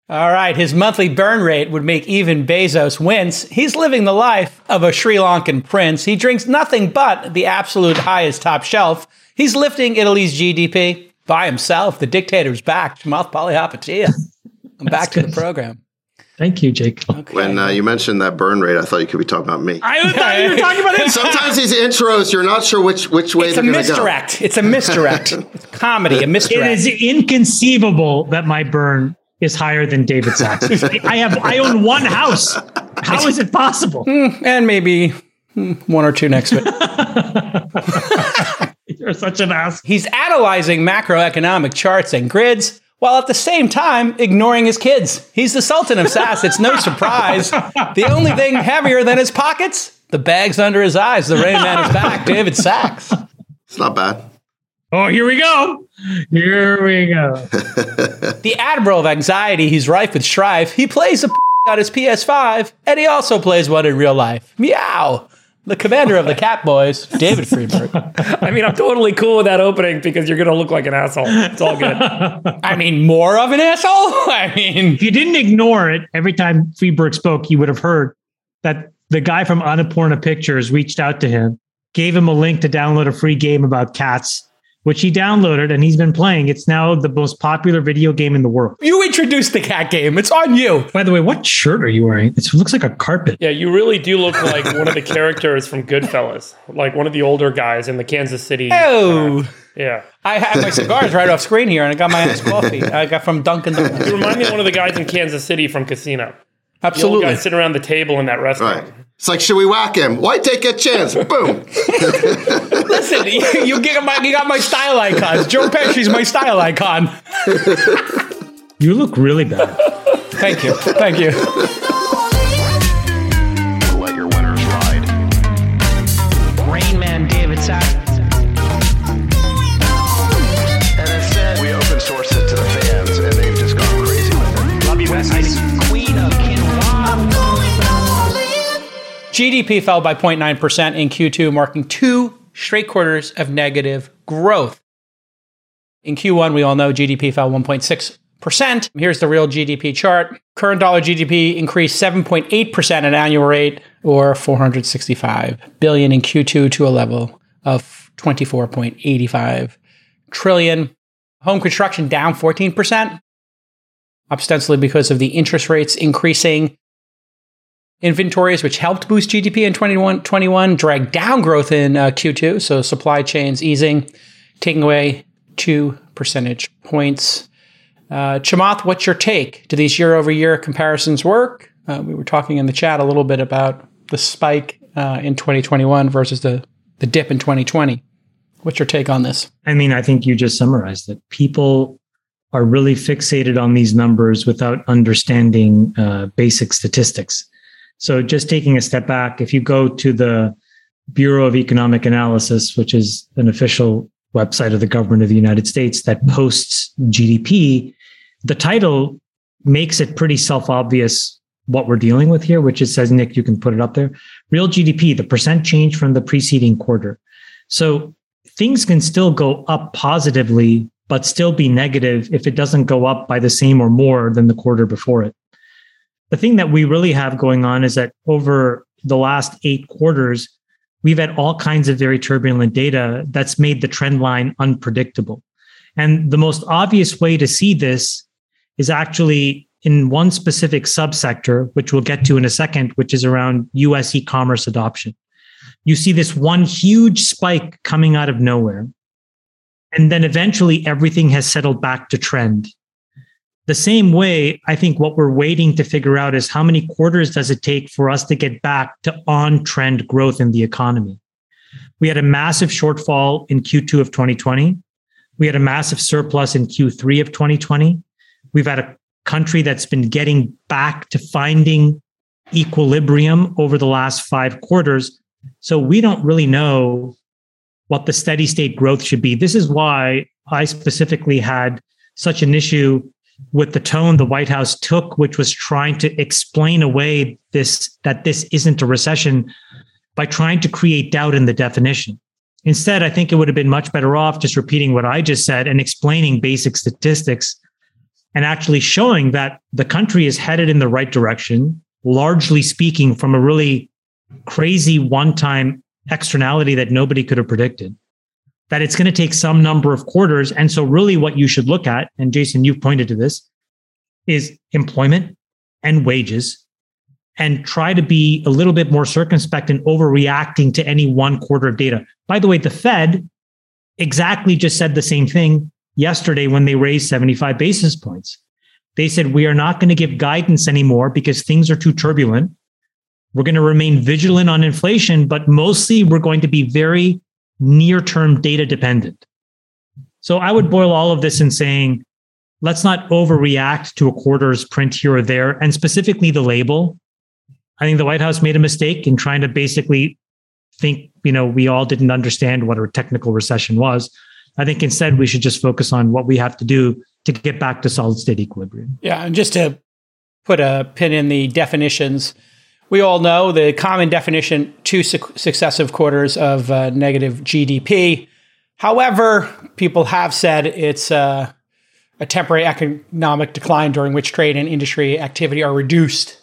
All right, his monthly burn rate would make even Bezos wince. He's living the life of a Sri Lankan prince. He drinks nothing but the absolute highest top shelf. He's lifting Italy's GDP by himself. The dictator's back. Chamath Palihapitiya. I'm back to the program. Thank you, Jake. Okay. When you mentioned that burn rate, I thought you could be talking about me. I thought you were talking about him. Sometimes these intros, you're not sure which way they're going to go. It's a misdirect. It's comedy, a misdirect. It is inconceivable that my burn is higher than David Sachs. I own one house. How is it possible? And maybe one or two next to it. You're such an ass. He's analyzing macroeconomic charts and grids, while at the same time ignoring his kids. He's the Sultan of Sass. It's no surprise. The only thing heavier than his pockets, the bags under his eyes. The Rain Man is back. David Sachs. It's not bad. Oh, here we go. The Admiral of Anxiety. He's rife with strife. He plays a on his PS5, and he also plays one in real life. Meow. The commander of the Cat Boys, David Friedberg. I mean, I'm totally cool with that opening because you're going to look like an asshole. It's all good. I mean, more of an asshole? I mean, if you didn't ignore it, every time Friedberg spoke, you would have heard that the guy from Annapurna Pictures reached out to him, gave him a link to download a free game about cats, which he downloaded and he's been playing. It's now the most popular video game in the world. You introduced the cat game. It's on you. By the way, what shirt are you wearing? It looks like a carpet. Yeah, you really do look like one of the characters from Goodfellas, like one of the older guys in the Kansas City. Oh. Yeah. I have my cigars right off screen here, and I got my iced coffee. I got from Dunkin' Donuts. You remind me of one of the guys in Kansas City from Casino. Absolutely. The old guy sitting around the table in that restaurant. Right. It's like, should we whack him? Why take a chance? Boom. Listen, you got my style icons. Joe Pesci's my style icon. You look really bad. Thank you. Thank you. Let your winners ride. Rain Man David Sachs. And instead, we open source it to the fans, and they've just gone crazy with it. Love you, West. Queen of Quinoa. GDP fell by 0.9% in Q2, marking 2 straight quarters of negative growth. In Q1, we all know GDP fell 1.6%. Here's the real GDP chart. Current dollar GDP increased 7.8% at an annual rate, or $465 billion in Q2 to a level of $24.85 trillion. Home construction down 14%, ostensibly because of the interest rates increasing. Inventories, which helped boost GDP in 2021, dragged down growth in Q2. So supply chains easing, taking away 2 percentage points. Chamath, what's your take? Do these year-over-year comparisons work? We were talking in the chat a little bit about the spike in 2021 versus the dip in 2020. What's your take on this? I mean, I think you just summarized it. People are really fixated on these numbers without understanding basic statistics. So just taking a step back, if you go to the Bureau of Economic Analysis, which is an official website of the government of the United States that posts GDP, the title makes it pretty self-obvious what we're dealing with here, which it says, Nick, you can put it up there. Real GDP, the percent change from the preceding quarter. So things can still go up positively, but still be negative if it doesn't go up by the same or more than the quarter before it. The thing that we really have going on is that over the last 8 quarters, we've had all kinds of very turbulent data that's made the trend line unpredictable. And the most obvious way to see this is actually in one specific subsector, which we'll get to in a second, which is around US e-commerce adoption. You see this one huge spike coming out of nowhere. And then eventually everything has settled back to trend. The same way, I think what we're waiting to figure out is how many quarters does it take for us to get back to on-trend growth in the economy? We had a massive shortfall in Q2 of 2020. We had a massive surplus in Q3 of 2020. We've had a country that's been getting back to finding equilibrium over the last 5 quarters. So we don't really know what the steady state growth should be. This is why I specifically had such an issue with the tone the White House took, which was trying to explain away that this isn't a recession by trying to create doubt in the definition. Instead, I think it would have been much better off just repeating what I just said and explaining basic statistics. and actually showing that the country is headed in the right direction, largely speaking, from a really crazy one-time externality that nobody could have predicted, that it's going to take some number of quarters. And so really what you should look at, and Jason, you've pointed to this, is employment and wages, and try to be a little bit more circumspect in overreacting to any one quarter of data. By the way, the Fed exactly just said the same thing yesterday when they raised 75 basis points. They said, we are not going to give guidance anymore because things are too turbulent. We're going to remain vigilant on inflation, but mostly we're going to be very near-term data dependent. So I would boil all of this in saying, let's not overreact to a quarter's print here or there, and specifically the label. I think the White House made a mistake in trying to basically think, we all didn't understand what a technical recession was. I think instead we should just focus on what we have to do to get back to solid state equilibrium. Yeah, and just to put a pin in the definitions, we all know the common definition, 2 successive quarters of negative GDP. However, people have said it's a temporary economic decline during which trade and industry activity are reduced.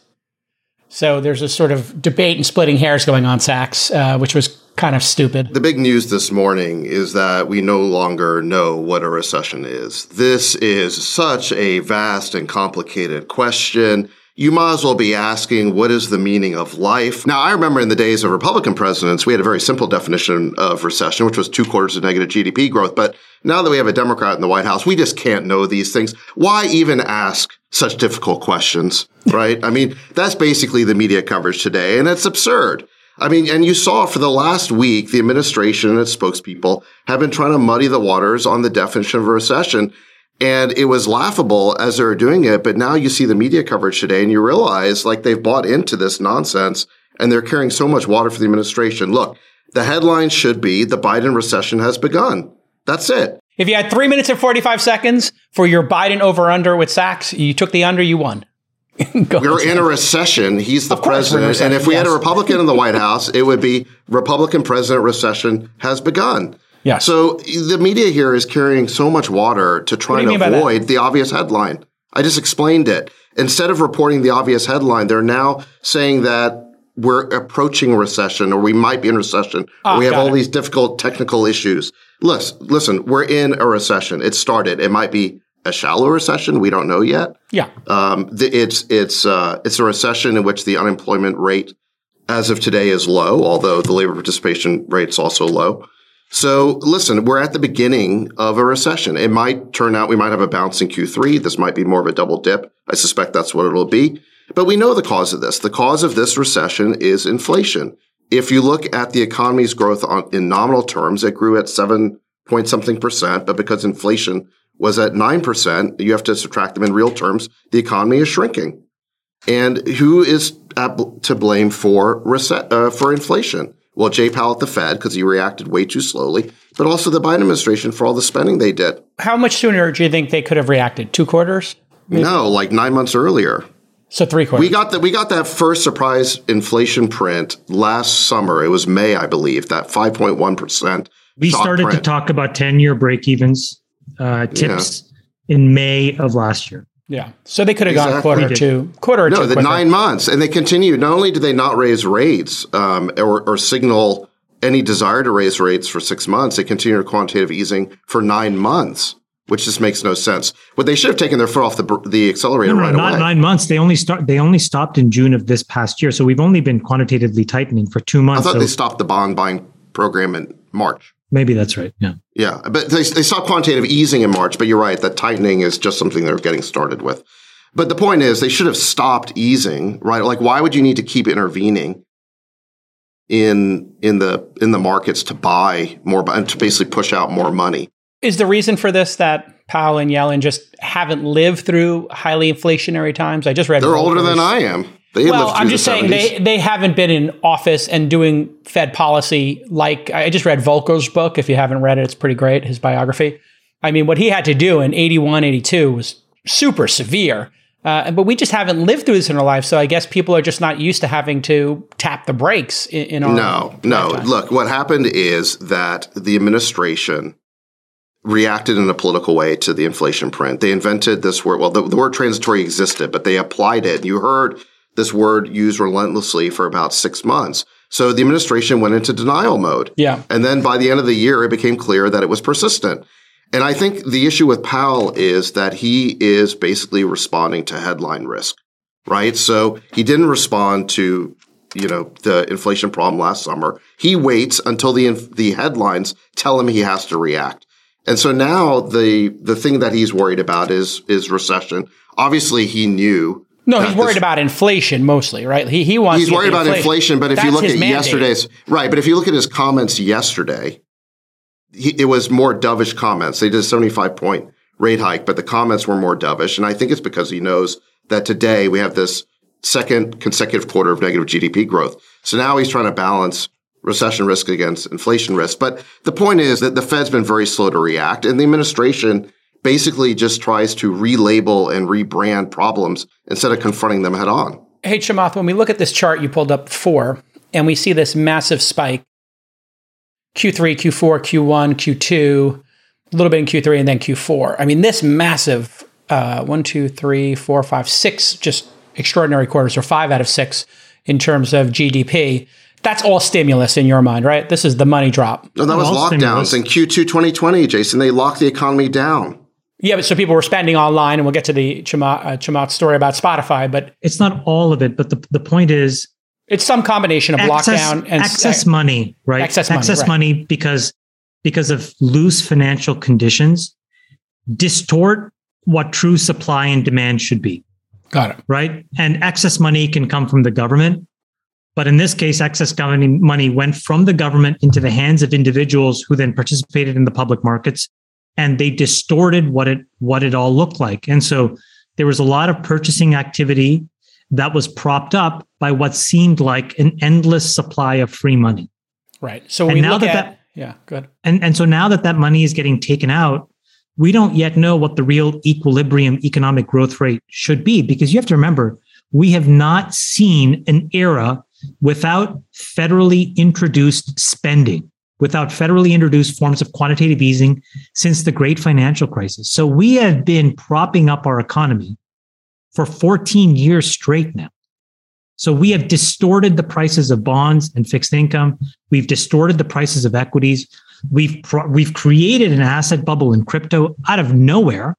So there's a sort of debate and splitting hairs going on, Sachs, which was kind of stupid. The big news this morning is that we no longer know what a recession is. This is such a vast and complicated question. You might as well be asking, what is the meaning of life? Now, I remember in the days of Republican presidents, we had a very simple definition of recession, which was 2 quarters of negative GDP growth. But now that we have a Democrat in the White House, we just can't know these things. Why even ask such difficult questions, right? I mean, that's basically the media coverage today, and it's absurd. I mean, and you saw for the last week, the administration and its spokespeople have been trying to muddy the waters on the definition of a recession. And it was laughable as they were doing it. But now you see the media coverage today and you realize like they've bought into this nonsense and they're carrying so much water for the administration. Look, the headline should be the Biden recession has begun. That's it. If you had 3 minutes and 45 seconds for your Biden over-under with Sachs, you took the under, you won. We're in a recession. He's the president. And if we had a Republican in the White House, it would be Republican president recession has begun. Yeah. So the media here is carrying so much water to try to avoid the obvious headline. I just explained it. Instead of reporting the obvious headline, they're now saying that we're approaching a recession or we might be in recession. Or we have all these difficult technical issues. Listen, we're in a recession. It started. It might be a shallow recession. We don't know yet. Yeah. It's a recession in which the unemployment rate as of today is low, although the labor participation rate is also low. So listen, we're at the beginning of a recession. It might turn out we might have a bounce in Q3. This might be more of a double dip. I suspect that's what it'll be. But we know the cause of this. The cause of this recession is inflation. If you look at the economy's growth in nominal terms, it grew at 7-point-something%. But because inflation was at 9%, you have to subtract them in real terms. The economy is shrinking. And who is to blame for inflation? Well, Jay Powell at the Fed, because he reacted way too slowly, but also the Biden administration for all the spending they did. How much sooner do you think they could have reacted? 2 quarters? Maybe? No, like 9 months earlier. So 3 quarters. We got that first surprise inflation print last summer. It was May, I believe, that 5.1%. We started to talk about 10-year break-evens tips in May of last year. Yeah. So they could have gone quarter or two. No, the 9 months. And they continued. Not only did they not raise rates or signal any desire to raise rates for 6 months, they continued quantitative easing for 9 months, which just makes no sense. But they should have taken their foot off the accelerator right away. Not 9 months. They only stopped in June of this past year. So we've only been quantitatively tightening for 2 months. I thought they stopped the bond buying program in March. Maybe that's right. Yeah. Yeah. But they stopped quantitative easing in March. But you're right. That tightening is just something they're getting started with. But the point is they should have stopped easing, right? Like, why would you need to keep intervening in the markets to buy more and to basically push out more money? Is the reason for this that Powell and Yellen just haven't lived through highly inflationary times? I just read. They're older than I am. I'm just saying they haven't been in office and doing Fed policy like I just read Volcker's book. If you haven't read it, it's pretty great, his biography. I mean, what he had to do in 81, 82 was super severe. But we just haven't lived through this in our life. So I guess people are just not used to having to tap the brakes in our No. Look, what happened is that the administration reacted in a political way to the inflation print. They invented this word. Well, the word transitory existed, but they applied it. You heard this word used relentlessly for about 6 months. So the administration went into denial mode. Yeah. And then by the end of the year, it became clear that it was persistent. And I think the issue with Powell is that he is basically responding to headline risk, right? So he didn't respond to, the inflation problem last summer. He waits until the headlines tell him he has to react. And so now the thing that he's worried about is recession. Obviously, he knew. No, he's worried about inflation mostly, right? He wants. He's worried about inflation, but if you look at yesterday's but if you look at his comments yesterday, it was more dovish comments. They did a 75-point rate hike, but the comments were more dovish, and I think it's because he knows that today we have this second consecutive quarter of negative GDP growth. So now he's trying to balance recession risk against inflation risk. But the point is that the Fed's been very slow to react, and the administration basically just tries to relabel and rebrand problems instead of confronting them head on. Hey, Chamath, when we look at this chart you pulled up before, and we see this massive spike, Q3, Q4, Q1, Q2, a little bit in Q3, and then Q4. I mean, this massive 1, 2, 3, 4, 5, 6 just extraordinary quarters, or 5 out of 6 in terms of GDP. That's all stimulus in your mind, right? This is the money drop. No, that was lockdowns in Q2 2020, Jason. They locked the economy down. Yeah, but so people were spending online, and we'll get to the Chamath story about Spotify, but it's not all of it. But the point is, it's some combination of lockdown and excess money, right? Excess money because of loose financial conditions distort what true supply and demand should be. Got it. Right? And excess money can come from the government. But in this case, excess government money went from the government into the hands of individuals who then participated in the public markets, and they distorted what it all looked like. And so there was a lot of purchasing activity that was propped up by what seemed like an endless supply of free money. Right. So when we look at yeah, good. And so now that money is getting taken out, we don't yet know what the real equilibrium economic growth rate should be, because you have to remember, we have not seen an era without federally introduced spending, without federally introduced forms of quantitative easing since the great financial crisis. So we have been propping up our economy for 14 years straight now. So we have distorted the prices of bonds and fixed income. We've distorted the prices of equities. We've created an asset bubble in crypto out of nowhere.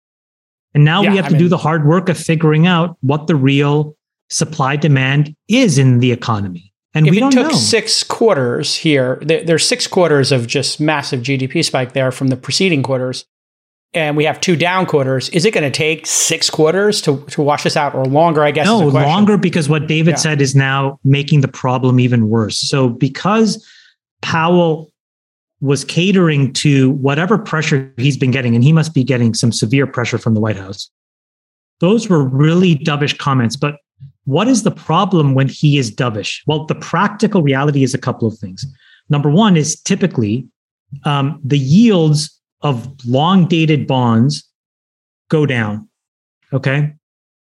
And now we have to do the hard work of figuring out what the real supply demand is in the economy. And we don't know. If it took 6 quarters here, there's 6 quarters of just massive GDP spike there from the preceding quarters, and we have 2 down quarters. Is it going to take 6 quarters to wash this out, or longer, I guess? No, longer, because what David said is now making the problem even worse. So because Powell was catering to whatever pressure he's been getting, and he must be getting some severe pressure from the White House, those were really dovish comments. But what is the problem when he is dovish? Well, the practical reality is a couple of things. Number one is typically the yields of long-dated bonds go down, okay?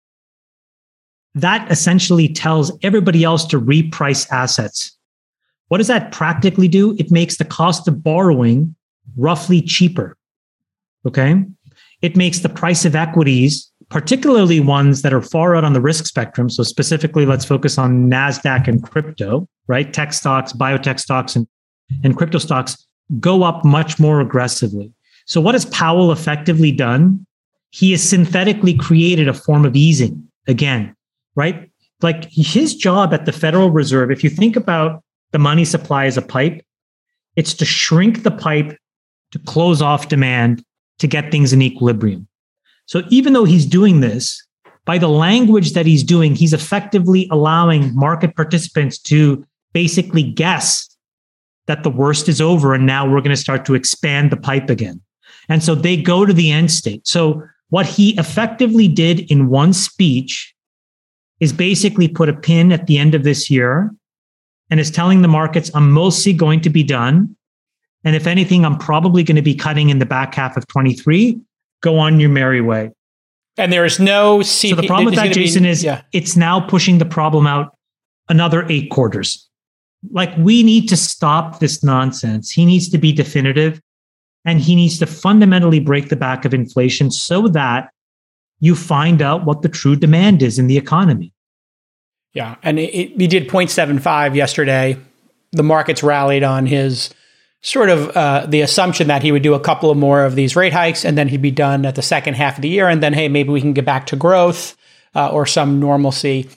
That essentially tells everybody else to reprice assets. What does that practically do? It makes the cost of borrowing roughly cheaper, okay? It makes the price of equities, particularly ones that are far out on the risk spectrum. So specifically, let's focus on NASDAQ and crypto, right? Tech stocks, biotech stocks, and crypto stocks go up much more aggressively. So what has Powell effectively done? He has synthetically created a form of easing again, right? Like his job at the Federal Reserve, if you think about the money supply as a pipe, it's to shrink the pipe to close off demand to get things in equilibrium. So even though he's doing this, by the language that he's doing, he's effectively allowing market participants to basically guess that the worst is over and now we're going to start to expand the pipe again. And so they go to the end state. So what he effectively did in one speech is basically put a pin at the end of this year and is telling the markets, I'm mostly going to be done. And if anything, I'm probably going to be cutting in the back half of 23. Go on your merry way. And there is no CP. So the problem with that, Jason, is it's now pushing the problem out another 8 quarters. Like, we need to stop this nonsense. He needs to be definitive. And he needs to fundamentally break the back of inflation so that you find out what the true demand is in the economy. Yeah. And we did 0.75 yesterday. The markets rallied on his sort of the assumption that he would do a couple of more of these rate hikes and then he'd be done at the second half of the year. And then, hey, maybe we can get back to growth or some normalcy.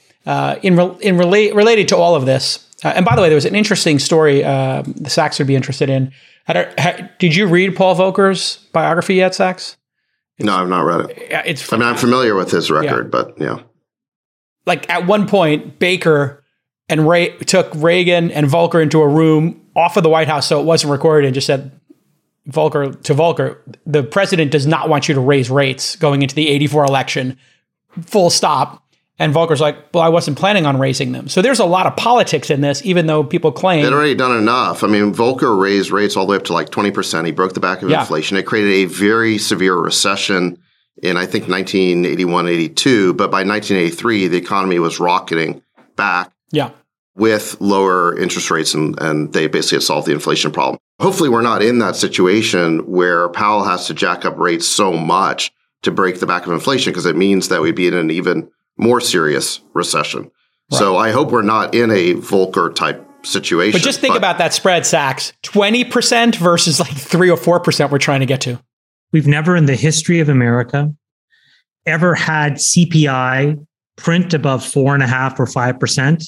Related to all of this. And by the way, there was an interesting story the Sachs would be interested in. Did you read Paul Volcker's biography yet, Sachs? No, I've not read it. I'm familiar with his record, but yeah. Like at one point, Baker and took Reagan and Volcker into a room off of the White House so it wasn't recorded and just said, Volcker, the president does not want you to raise rates going into the 84 election, full stop. And Volcker's like, well, I wasn't planning on raising them. So there's a lot of politics in this, even though people claim... They'd already done enough. I mean, Volcker raised rates all the way up to like 20%. He broke the back of inflation. It created a very severe recession in, I think, 1981, 82. But by 1983, the economy was rocketing back with lower interest rates, and they basically had solved the inflation problem. Hopefully, we're not in that situation where Powell has to jack up rates so much to break the back of inflation, because it means that we'd be in an even more serious recession. Right. So I hope we're not in a Volcker type situation. But just think about that spread, Sachs. 20% versus like 3 or 4% we're trying to get to. We've never in the history of America ever had CPI print above 4.5 or 5%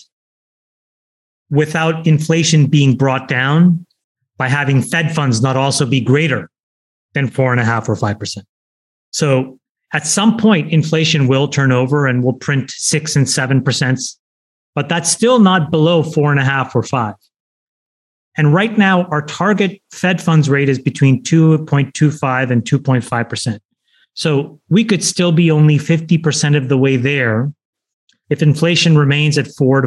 without inflation being brought down by having Fed funds not also be greater than 4.5 or 5%. So at some point, inflation will turn over and we'll print 6 and 7%, but that's still not below 4.5 or 5. And right now, our target Fed funds rate is between 2.25 and 2.5%. So we could still be only 50% of the way there if inflation remains at 4 to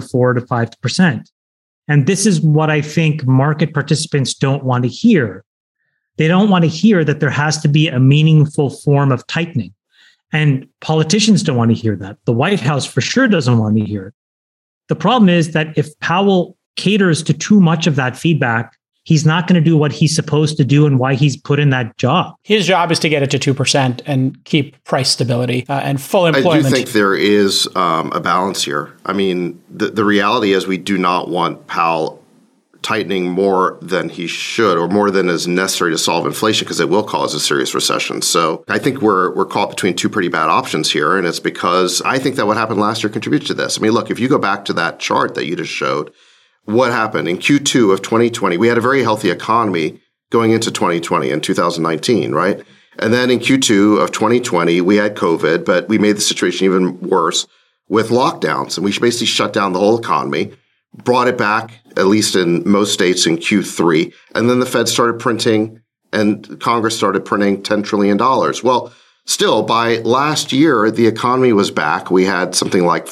5%. And this is what I think market participants don't want to hear. They don't want to hear that there has to be a meaningful form of tightening. And politicians don't want to hear that. The White House for sure doesn't want to hear it. The problem is that if Powell caters to too much of that feedback, he's not going to do what he's supposed to do and why he's put in that job. His job is to get it to 2% and keep price stability and full employment. I do think there is a balance here. I mean, the reality is we do not want Powell tightening more than he should or more than is necessary to solve inflation, because it will cause a serious recession. So I think we're caught between two pretty bad options here. And it's because I think that what happened last year contributed to this. I mean, look, if you go back to that chart that you just showed, what happened in Q2 of 2020, we had a very healthy economy going into 2020 and 2019, right? And then in Q2 of 2020, we had COVID, but we made the situation even worse with lockdowns. And we basically shut down the whole economy, brought it back, at least in most states, in Q3. And then the Fed started printing and Congress started printing $10 trillion. Well, still, by last year, the economy was back. We had something like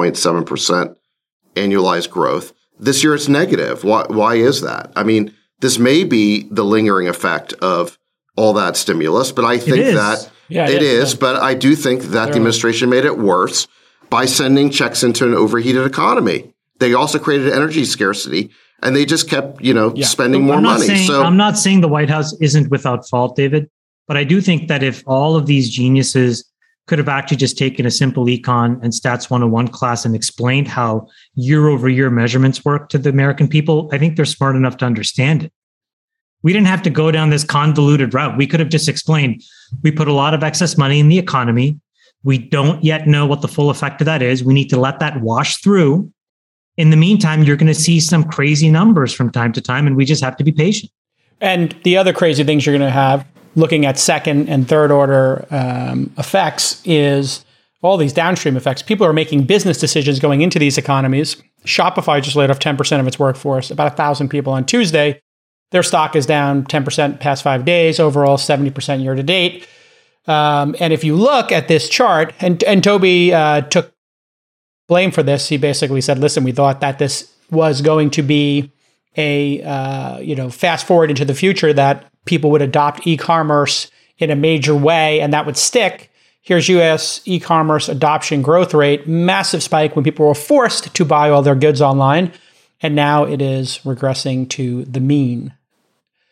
5.7% annualized growth. This year, it's negative. Why is that? I mean, this may be the lingering effect of all that stimulus, but I think that it is. But I do think that the administration made it worse by sending checks into an overheated economy. They also created energy scarcity, and they just kept, spending more money. I'm not saying the White House isn't without fault, David, but I do think that if all of these geniuses could have actually just taken a simple econ and stats 101 class and explained how year-over-year measurements work to the American people, I think they're smart enough to understand it. We didn't have to go down this convoluted route. We could have just explained, we put a lot of excess money in the economy. We don't yet know what the full effect of that is. We need to let that wash through. In the meantime, you're going to see some crazy numbers from time to time, and we just have to be patient. And the other crazy things you're going to have, looking at second and third order effects, is all these downstream effects. People are making business decisions going into these economies. Shopify just laid off 10% of its workforce, about 1,000 people on Tuesday. Their stock is down 10% past 5 days, overall 70% year to date. And if you look at this chart, and Toby took blame for this, he basically said, listen, we thought that this was going to be a, fast forward into the future, that people would adopt e-commerce in a major way and that would stick. Here's U.S. e-commerce adoption growth rate, massive spike when people were forced to buy all their goods online. And now it is regressing to the mean.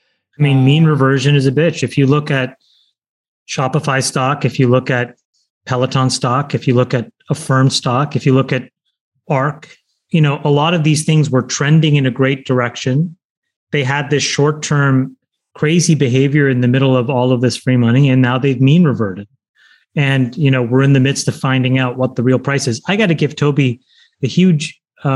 I mean, mean reversion is a bitch. If you look at Shopify stock, if you look at Peloton stock, if you look at Affirm stock, if you look at ARC, a lot of these things were trending in a great direction. They had this short-term crazy behavior in the middle of all of this free money, and now they've mean reverted. And, we're in the midst of finding out what the real price is. I got to give Toby a huge,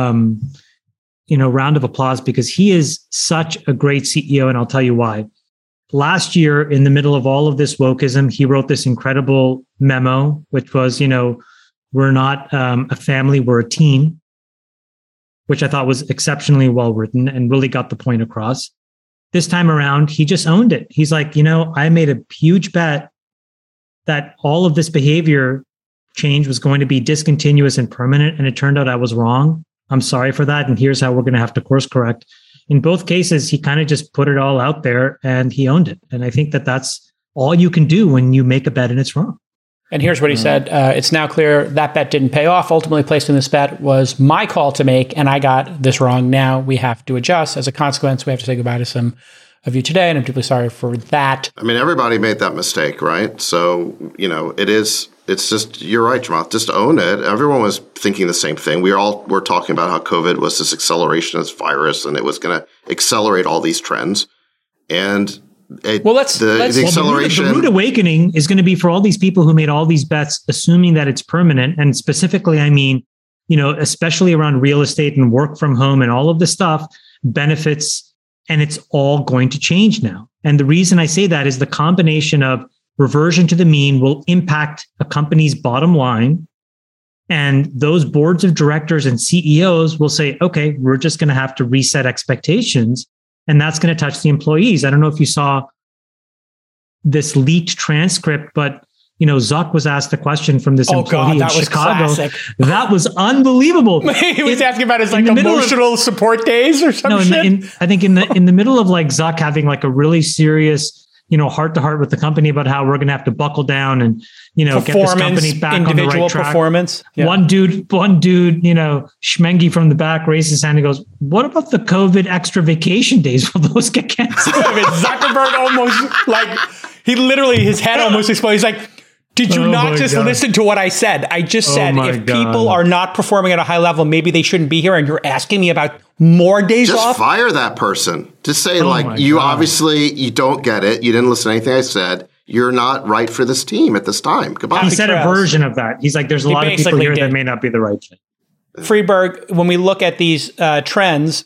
round of applause, because he is such a great CEO. And I'll tell you why. Last year, in the middle of all of this wokeism, he wrote this incredible memo, which was, we're not a family, we're a team, which I thought was exceptionally well written and really got the point across. This time around, he just owned it. He's like, I made a huge bet that all of this behavior change was going to be discontinuous and permanent. And it turned out I was wrong. I'm sorry for that. And here's how we're going to have to course correct. In both cases, he kind of just put it all out there and he owned it. And I think that that's all you can do when you make a bet and it's wrong. And here's what he said. It's now clear that bet didn't pay off. Ultimately, placing this bet was my call to make, and I got this wrong. Now we have to adjust. As a consequence, we have to say goodbye to some of you today, and I'm deeply sorry for that. I mean, everybody made that mistake, right? So, it's just, you're right, Jamal, just own it. Everyone was thinking the same thing. We were talking about how COVID was this accelerationist virus, and it was going to accelerate all these trends. And the acceleration. The rude awakening is going to be for all these people who made all these bets, assuming that it's permanent. And specifically, I mean, especially around real estate and work from home and all of the stuff, benefits, and it's all going to change now. And the reason I say that is the combination of reversion to the mean will impact a company's bottom line. And those boards of directors and CEOs will say, okay, we're just going to have to reset expectations. And that's going to touch the employees. I don't know if you saw this leaked transcript, but Zuck was asked a question from this employee in Chicago. That was unbelievable. He was asking about his emotional support days or something. I think in the middle of Zuck having a really serious, heart to heart with the company about how we're going to have to buckle down and, get this company back on the right track. Performance. Yeah. One dude, Schmengi from the back raised his hand and goes, what about the COVID extra vacation days? Will those get canceled? Zuckerberg almost he literally, his head almost exploded. He's like, did you not just listen to what I said? I just said, if people are not performing at a high level, maybe they shouldn't be here. And you're asking me about more days off? Just fire that person. Just say, obviously, you don't get it. You didn't listen to anything I said. You're not right for this team at this time. Goodbye. He said a version of that. He's like, there's a lot of people here that may not be the right fit. Friedberg, when we look at these trends,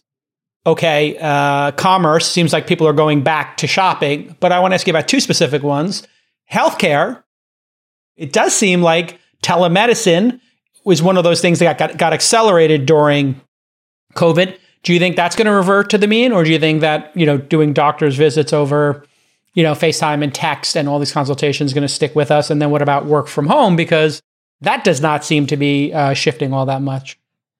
commerce seems like people are going back to shopping. But I want to ask you about two specific ones. Healthcare. It does seem like telemedicine was one of those things that got accelerated during COVID. Do you think that's going to revert to the mean? Or do you think that, doing doctor's visits over, FaceTime and text and all these consultations is going to stick with us? And then what about work from home? Because that does not seem to be shifting all that much.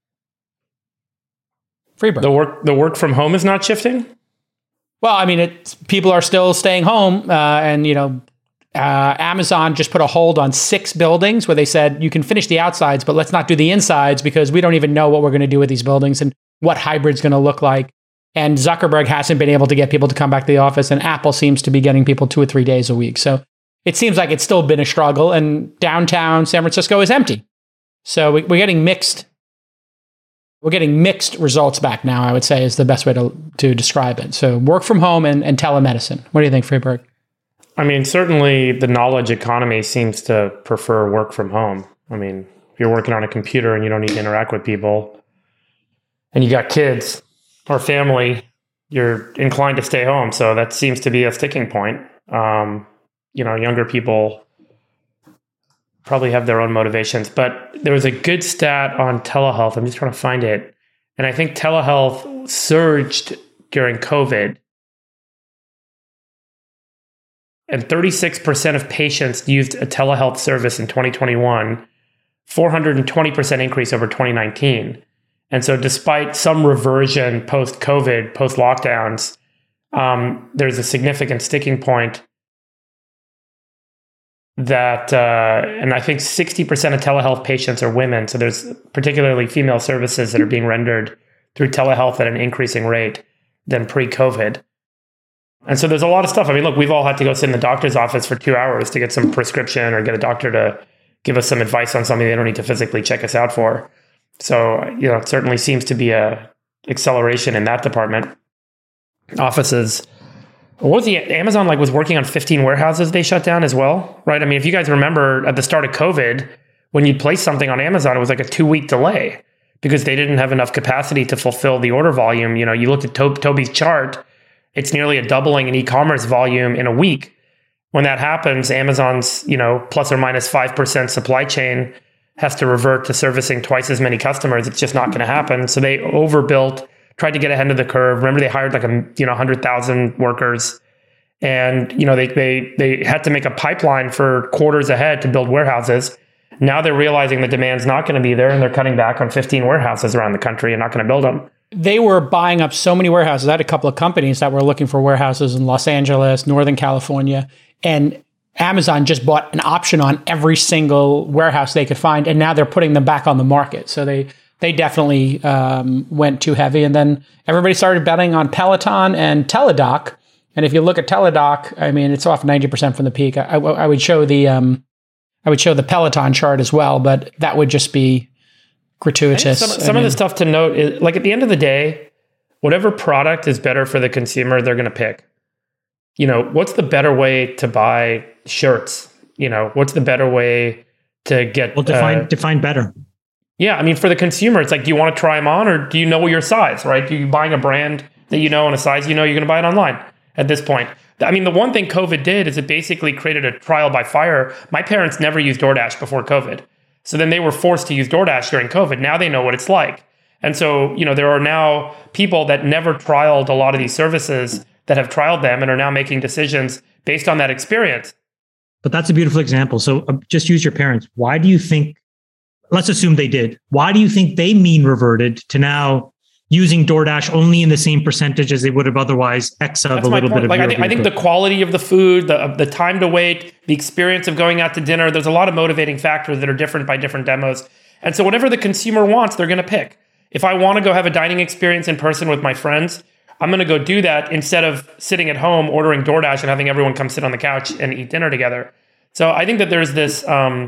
Freeberg. The work from home is not shifting? Well, I mean, people are still staying home and, Amazon just put a hold on 6 buildings where they said you can finish the outsides, but let's not do the insides because we don't even know what we're going to do with these buildings and what hybrid's going to look like. And Zuckerberg hasn't been able to get people to come back to the office, and Apple seems to be getting people 2 or 3 days a week. So it seems like it's still been a struggle, and downtown San Francisco is empty. So we're getting mixed. We're getting mixed results back now, I would say, is the best way to describe it. So work from home and telemedicine. What do you think, Friedberg? I mean, certainly the knowledge economy seems to prefer work from home. I mean, if you're working on a computer and you don't need to interact with people and you got kids or family, you're inclined to stay home. So that seems to be a sticking point. Younger people probably have their own motivations, but there was a good stat on telehealth. I'm just trying to find it. And I think telehealth surged during COVID. And 36% of patients used a telehealth service in 2021, 420% increase over 2019. And so despite some reversion post-COVID, post-lockdowns, there's a significant sticking point that, and I think 60% of telehealth patients are women. So there's particularly female services that are being rendered through telehealth at an increasing rate than pre-COVID. And so there's a lot of stuff. I mean, look, we've all had to go sit in the doctor's office for 2 hours to get some prescription or get a doctor to give us some advice on something they don't need to physically check us out for. So, it certainly seems to be a acceleration in that department. Offices. What was Amazon was working on 15 warehouses they shut down as well, right? I mean, if you guys remember at the start of COVID, when you'd place something on Amazon, it was like a 2-week delay because they didn't have enough capacity to fulfill the order volume. You looked at Toby's chart, it's nearly a doubling in e-commerce volume in a week. When that happens, Amazon's, plus or minus 5% supply chain has to revert to servicing twice as many customers. It's just not going to happen. So they overbuilt, tried to get ahead of the curve. Remember, they hired 100,000 workers, and they had to make a pipeline for quarters ahead to build warehouses. Now they're realizing the demand's not going to be there, and they're cutting back on 15 warehouses around the country and not going to build them. They were buying up so many warehouses. I had a couple of companies that were looking for warehouses in Los Angeles, Northern California, and Amazon just bought an option on every single warehouse they could find, and now they're putting them back on the market. So they definitely went too heavy. And then everybody started betting on Peloton and Teladoc. And if you look at Teladoc, I mean, it's off 90% from the peak. I would show the Peloton chart as well, but that would just be gratuitous. Some of the stuff to note is, at the end of the day, whatever product is better for the consumer, they're going to pick. What's the better way to buy shirts? What's the better way to get... Well, define better. Yeah, I mean, for the consumer, it's do you want to try them on, or do you know your size, right? Do you buying a brand that and a size you're going to buy it online at this point? I mean, the one thing COVID did is it basically created a trial by fire. My parents never used DoorDash before COVID. So then they were forced to use DoorDash during COVID. Now they know what it's like. And so, there are now people that never trialed a lot of these services that have trialed them and are now making decisions based on that experience. But that's a beautiful example. So just use your parents. Why do you think, let's assume they did, why do you think they mean reverted to now using DoorDash only in the same percentage as they would have otherwise X of a little bit of I think the quality of the food, the time to wait, the experience of going out to dinner, there's a lot of motivating factors that are different by different demos. And so whatever the consumer wants, they're going to pick. If I want to go have a dining experience in person with my friends, I'm going to go do that instead of sitting at home, ordering DoorDash and having everyone come sit on the couch and eat dinner together. So I think that there's this,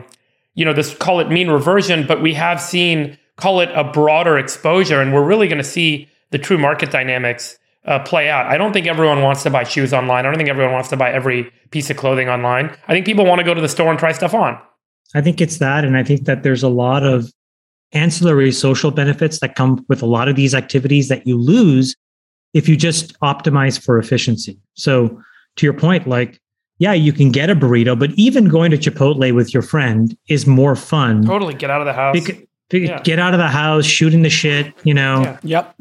this call it mean reversion, but we have seen, call it a broader exposure, and we're really going to see the true market dynamics play out. I don't think everyone wants to buy shoes online. I don't think everyone wants to buy every piece of clothing online. I think people want to go to the store and try stuff on. I think it's that, and I think that there's a lot of ancillary social benefits that come with a lot of these activities that you lose if you just optimize for efficiency. So to your point, yeah, you can get a burrito, but even going to Chipotle with your friend is more fun. Totally. Get out of the house. Get out of the house, shooting the shit, Yeah. Yep.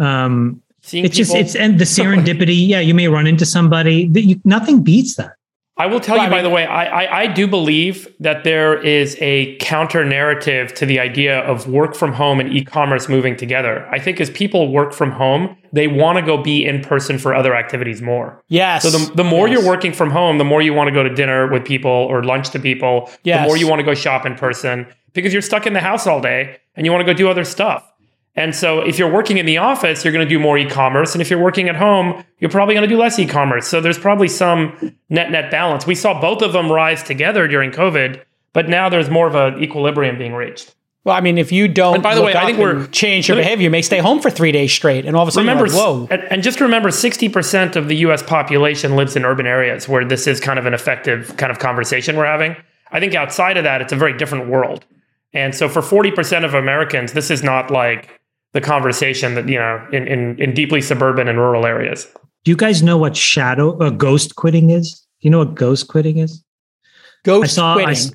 It's and the serendipity. Yeah, you may run into somebody. Nothing beats that. I will tell you, by the way, I do believe that there is a counter narrative to the idea of work from home and e-commerce moving together. I think as people work from home, they want to go be in person for other activities more. Yes. So the more you're working from home, the more you want to go to dinner with people or lunch to people, the more you want to go shop in person because you're stuck in the house all day and you want to go do other stuff. And so if you're working in the office, you're going to do more e-commerce. And if you're working at home, you're probably going to do less e-commerce. So there's probably some net balance. We saw both of them rise together during COVID, but now there's more of an equilibrium being reached. Well, I mean, if you don't, and by the way, I think we're change your behavior. You may stay home for 3 days straight, and all of a sudden, whoa! And just remember, 60% of the U.S. population lives in urban areas where this is kind of an effective kind of conversation we're having. I think outside of that, it's a very different world. And so, for 40% of Americans, this is not like the conversation that in deeply suburban and rural areas. Do you guys know what ghost quitting is? Do you know what ghost quitting is? Ghost quitting,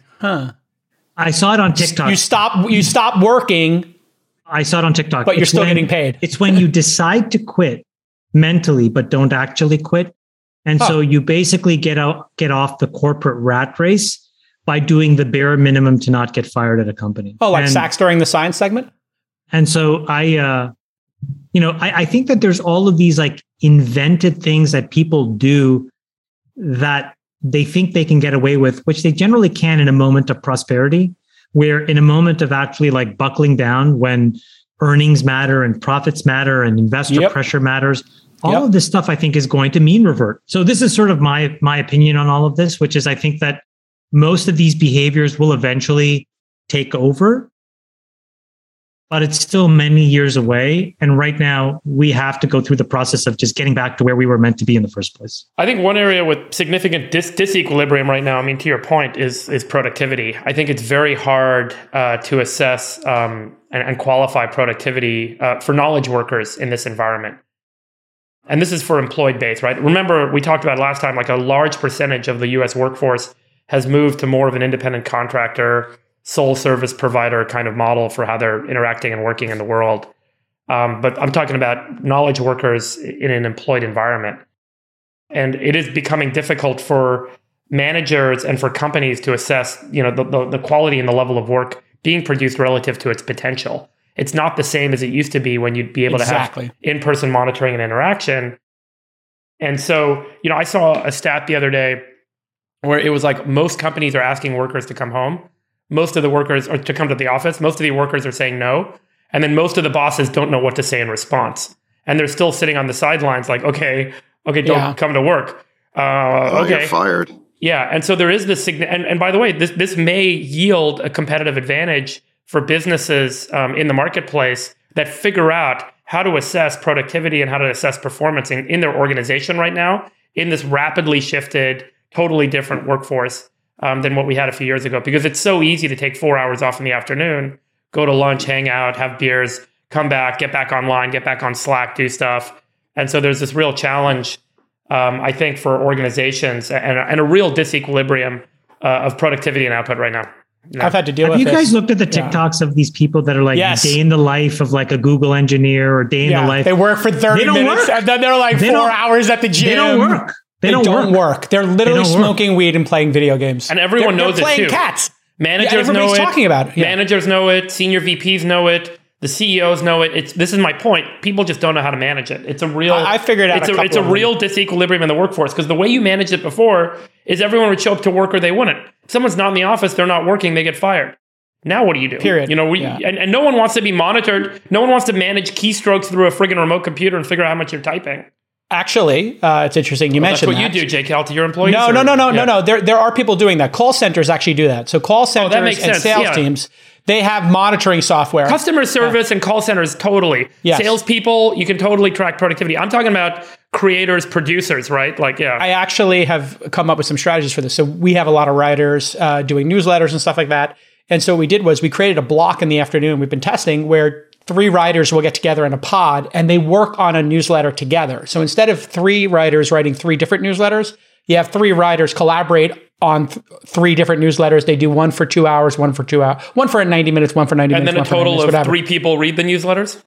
I saw it on TikTok. You stop working. I saw it on TikTok. But you're still getting paid. It's when you decide to quit mentally, but don't actually quit. And so you basically get off the corporate rat race by doing the bare minimum to not get fired at a company. Oh, like Sachs during the science segment? And so I think that there's all of these invented things that people do that they think they can get away with, which they generally can in a moment of prosperity, where in a moment of actually buckling down when earnings matter and profits matter and investor pressure matters, all of this stuff, I think, is going to mean revert. So this is sort of my opinion on all of this, which is I think that most of these behaviors will eventually take over, but it's still many years away. And right now, we have to go through the process of just getting back to where we were meant to be in the first place. I think one area with significant disequilibrium right now, I mean, to your point, is productivity. I think it's very hard to assess and qualify productivity for knowledge workers in this environment. And this is for employed base, right? Remember, we talked about last time, like a large percentage of the US workforce has moved to more of an independent contractor, sole service provider kind of model for how they're interacting and working in the world. But I'm talking about knowledge workers in an employed environment. And it is becoming difficult for managers and for companies to assess, the quality and the level of work being produced relative to its potential. It's not the same as it used to be when you'd be able to have in-person monitoring and interaction. And so, I saw a stat the other day where it was like most companies are asking workers to come home. Most of the workers are to come to the office. Most of the workers are saying no. And then most of the bosses don't know what to say in response. And they're still sitting on the sidelines like, okay, don't come to work. Okay. You're fired. Yeah. And so there is this, and by the way, this may yield a competitive advantage for businesses in the marketplace that figure out how to assess productivity and how to assess performance in their organization right now in this rapidly shifted, totally different workforce than what we had a few years ago, because it's so easy to take 4 hours off in the afternoon, go to lunch, hang out, have beers, come back, get back online, get back on Slack, do stuff. And so there's this real challenge, I think, for organizations and a real disequilibrium of productivity and output right now. I've had to deal with this. Have you guys looked at the Yeah. TikToks of these people that are like day in the life of like a Google engineer or day in the life? They work for 30 minutes and then they're like 4 hours at the gym. They don't work. They don't work. They're literally smoking weed and playing video games. And everyone knows it too. They're playing cats. Managers know it. Talking about it. Yeah. Managers know it. Senior VPs know it. The CEOs know it. This is my point. People just don't know how to manage it. It's a real. I figured out. It's a real disequilibrium in the workforce, because the way you managed it before is everyone would show up to work or they wouldn't. If someone's not in the office, they're not working, they get fired. Now what do you do? Period. And no one wants to be monitored. No one wants to manage keystrokes through a friggin' remote computer and figure out how much you're typing. Actually, it's interesting you mentioned that. That's what you do, JCal, to your employees? No. There are people doing that. Call centers actually do that. So call centers and sales teams, they have monitoring software. Customer service and call centers, totally. Yes. Salespeople, you can totally track productivity. I'm talking about creators, producers, right? I actually have come up with some strategies for this. So we have a lot of writers doing newsletters and stuff like that. And so what we did was we created a block in the afternoon we've been testing where 3 writers will get together in a pod and they work on a newsletter together. So instead of 3 writers writing 3 different newsletters, you have 3 writers collaborate on 3 different newsletters. They do one for 2 hours, one for 2 hours, one for 90 minutes, one for 90 minutes. And then a total of 3 people read the newsletters?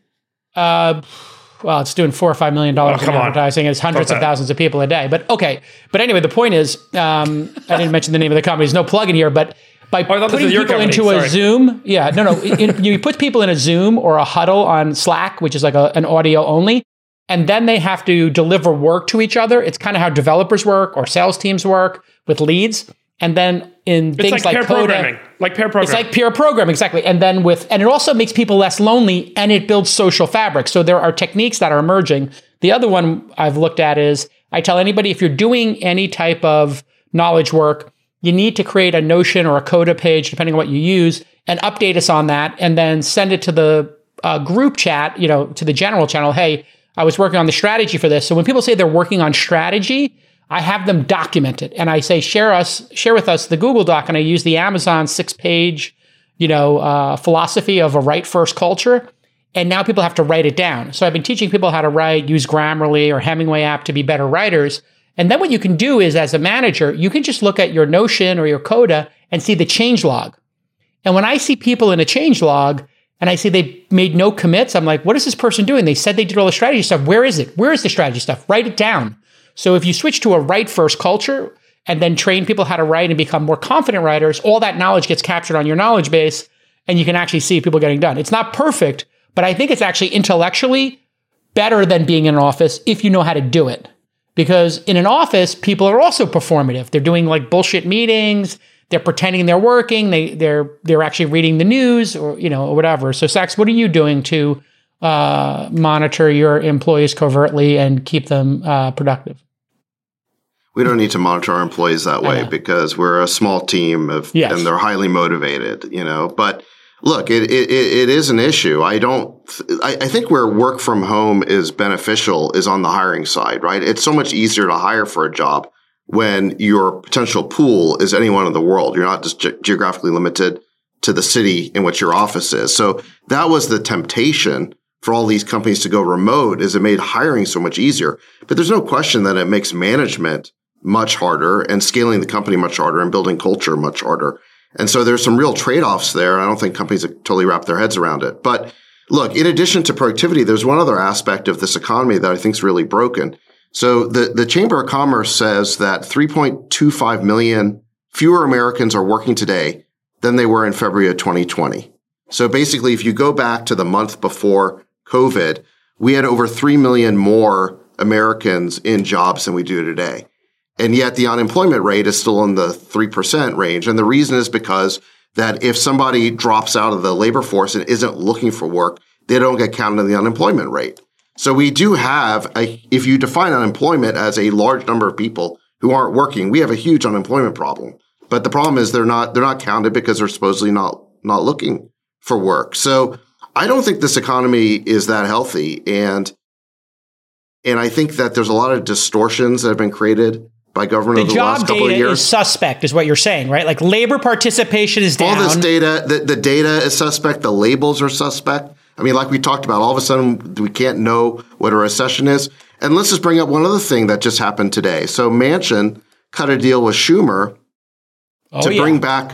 Well, it's doing $4 or $5 million in advertising. It's hundreds of thousands of people a day. But okay. But anyway, the point is, I didn't mention the name of the company. There's no plug in here, but by putting people into a Zoom, you put people in a Zoom or a huddle on Slack, which is like an audio only, and then they have to deliver work to each other. It's kind of how developers work or sales teams work with leads. And then in things like pair programming, like pair programming. It's like peer programming, exactly. And then and it also makes people less lonely and it builds social fabric. So there are techniques that are emerging. The other one I've looked at is I tell anybody, if you're doing any type of knowledge work, you need to create a Notion or a Coda page, depending on what you use, and update us on that, and then send it to the group chat, to the general channel. Hey, I was working on the strategy for this. So when people say they're working on strategy, I have them document it. And I say, share with us the Google Doc. And I use the Amazon 6-page, philosophy of a write first culture. And now people have to write it down. So I've been teaching people how to write, use Grammarly or Hemingway app to be better writers. And then what you can do is, as a manager, you can just look at your Notion or your Coda and see the change log. And when I see people in a change log and I see they made no commits, I'm like, what is this person doing? They said they did all the strategy stuff. Where is it? Where is the strategy stuff? Write it down. So if you switch to a write first culture and then train people how to write and become more confident writers, all that knowledge gets captured on your knowledge base and you can actually see people getting done. It's not perfect, but I think it's actually intellectually better than being in an office if you know how to do it. Because in an office, people are also performative. They're doing like bullshit meetings. They're pretending they're working. They're actually reading the news or whatever. So Sachs, what are you doing to monitor your employees covertly and keep them productive? We don't need to monitor our employees that way because we're a small team and they're highly motivated, but look, it is an issue. I think where work from home is beneficial is on the hiring side, right? It's so much easier to hire for a job when your potential pool is anyone in the world. You're not just geographically limited to the city in which your office is. So that was the temptation for all these companies to go remote, is it made hiring so much easier. But there's no question that it makes management much harder and scaling the company much harder and building culture much harder. And so there's some real trade-offs there. I don't think companies have totally wrapped their heads around it. But look, in addition to productivity, there's one other aspect of this economy that I think is really broken. So the Chamber of Commerce says that 3.25 million fewer Americans are working today than they were in February of 2020. So basically, if you go back to the month before COVID, we had over 3 million more Americans in jobs than we do today. And yet the unemployment rate is still in the 3% range. And the reason is because that if somebody drops out of the labor force and isn't looking for work, they don't get counted in the unemployment rate. So we do have, if you define unemployment as a large number of people who aren't working, we have a huge unemployment problem. But the problem is they're not counted because they're supposedly not looking for work. So I don't think this economy is that healthy. And I think that there's a lot of distortions that have been created by government over the last couple of years. The job data is suspect, is what you're saying, right? Like labor participation is down. All this data, the data is suspect. The labels are suspect. I mean, like we talked about, all of a sudden we can't know what a recession is. And let's just bring up one other thing that just happened today. So Manchin cut a deal with Schumer to bring back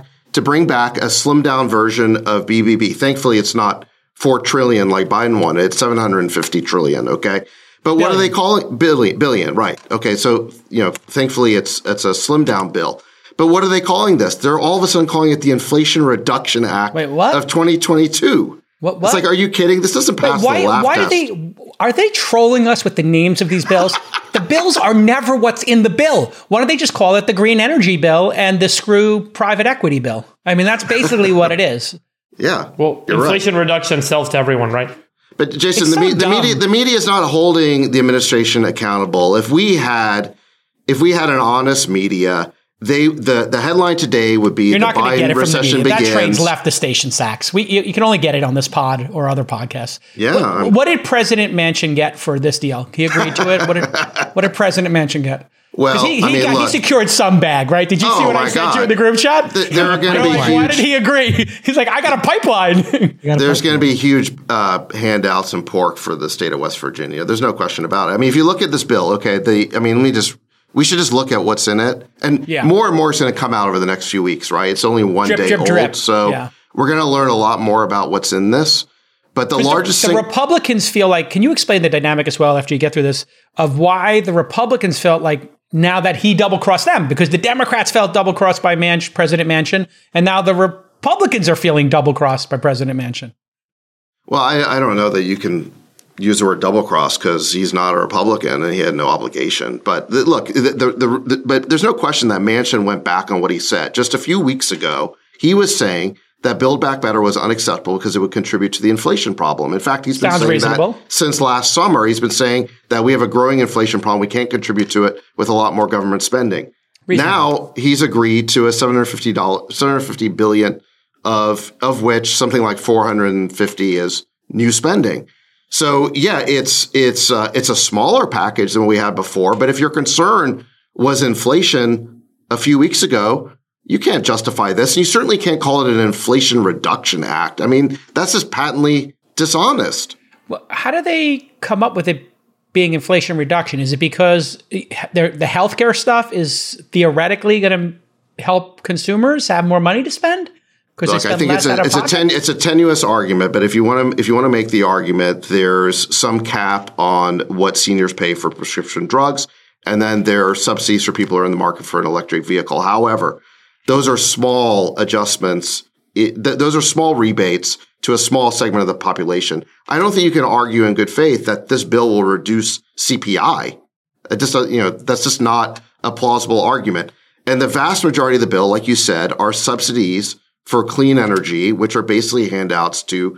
a slimmed down version of BBB. Thankfully, it's not $4 trillion like Biden wanted. It's $750 trillion. Okay. But what are they calling billion? Right. Okay. So, thankfully it's a slimmed down bill. But what are they calling this? They're all of a sudden calling it the Inflation Reduction Act of 2022. What? It's like, are you kidding? This doesn't pass the laugh test. Are they trolling us with the names of these bills? The bills are never what's in the bill. Why don't they just call it the Green Energy Bill and the Screw Private Equity Bill? I mean, that's basically what it is. Yeah. Well, inflation reduction sells to everyone, right? But Jason, the media is not holding the administration accountable. If we had an honest media, the headline today would be the Biden recession begins. That train's left the station, Sachs. You can only get it on this pod or other podcasts. Yeah. What did President Manchin get for this deal? He agreed to it. What did President Manchin get? Well, he secured some bag, right? Did you see what I sent you in the group chat? There are going to be huge. Why did he agree? He's like, I got a pipeline. There's going to be huge handouts and pork for the state of West Virginia. There's no question about it. I mean, if you look at this bill, okay, we should just look at what's in it, and more is going to come out over the next few weeks, right? It's only one day old, drip. So we're going to learn a lot more about what's in this. But the Republicans feel like, can you explain the dynamic as well after you get through this, of why the Republicans felt like now that he double-crossed them? Because the Democrats felt double-crossed by President Manchin, and now the Republicans are feeling double-crossed by President Manchin. Well, I don't know that you can use the word double-cross because he's not a Republican and he had no obligation. But look, but there's no question that Manchin went back on what he said. Just a few weeks ago, he was saying that Build Back Better was unacceptable because it would contribute to the inflation problem. In fact, he's been saying that since last summer. He's been saying that we have a growing inflation problem. We can't contribute to it with a lot more government spending. Now he's agreed to a $750 billion of which something like 450 is new spending. So it's a smaller package than we had before. But if your concern was inflation a few weeks ago, you can't justify this. And you certainly can't call it an Inflation Reduction Act. I mean, that's just patently dishonest. Well, how do they come up with it being inflation reduction? Is it because the healthcare stuff is theoretically going to help consumers have more money to spend? Look, I think it's a tenuous argument, but if you want to make the argument, there's some cap on what seniors pay for prescription drugs, and then there are subsidies for people who are in the market for an electric vehicle. However, those are small adjustments. Those are small rebates to a small segment of the population. I don't think you can argue in good faith that this bill will reduce CPI. That's just not a plausible argument. And the vast majority of the bill, like you said, are subsidies for clean energy, which are basically handouts to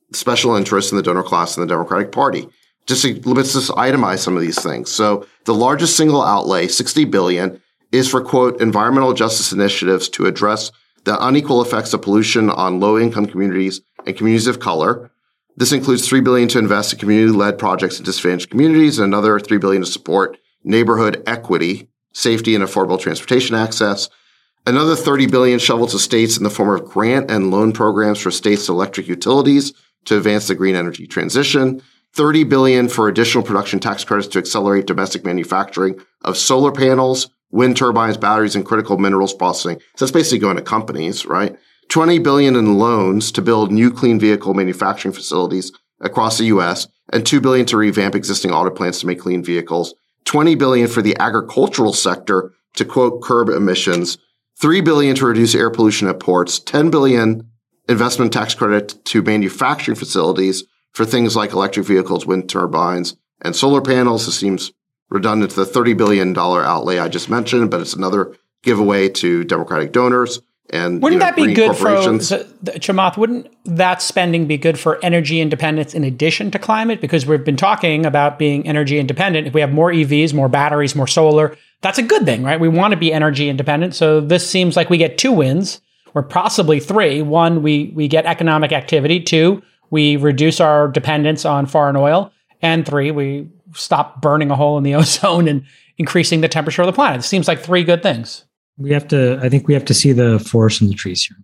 special interests in the donor class in the Democratic Party. Let's just itemize some of these things. So the largest single outlay, $60 billion, is for, quote, environmental justice initiatives to address the unequal effects of pollution on low-income communities and communities of color. This includes $3 billion to invest in community-led projects in disadvantaged communities and another $3 billion to support neighborhood equity, safety, and affordable transportation access. Another $30 billion shoveled to states in the form of grant and loan programs for states' electric utilities to advance the green energy transition. $30 billion for additional production tax credits to accelerate domestic manufacturing of solar panels, wind turbines, batteries, and critical minerals processing. So that's basically going to companies, right? $20 billion in loans to build new clean vehicle manufacturing facilities across the U.S., and $2 billion to revamp existing auto plants to make clean vehicles. $20 billion for the agricultural sector to, quote, curb emissions. $3 billion to reduce air pollution at ports. $10 billion investment tax credit to manufacturing facilities for things like electric vehicles, wind turbines, and solar panels. This seems redundant to the $30 billion outlay I just mentioned, but it's another giveaway to Democratic donors. And wouldn't that be good for Chamath? Wouldn't that spending be good for energy independence in addition to climate? Because we've been talking about being energy independent. If we have more EVs, more batteries, more solar, that's a good thing, right? We want to be energy independent. So this seems like we get two wins, or possibly three. One, we get economic activity. Two, we reduce our dependence on foreign oil. And three, we stop burning a hole in the ozone and increasing the temperature of the planet. It seems like three good things. I think we have to see the forest and the trees here.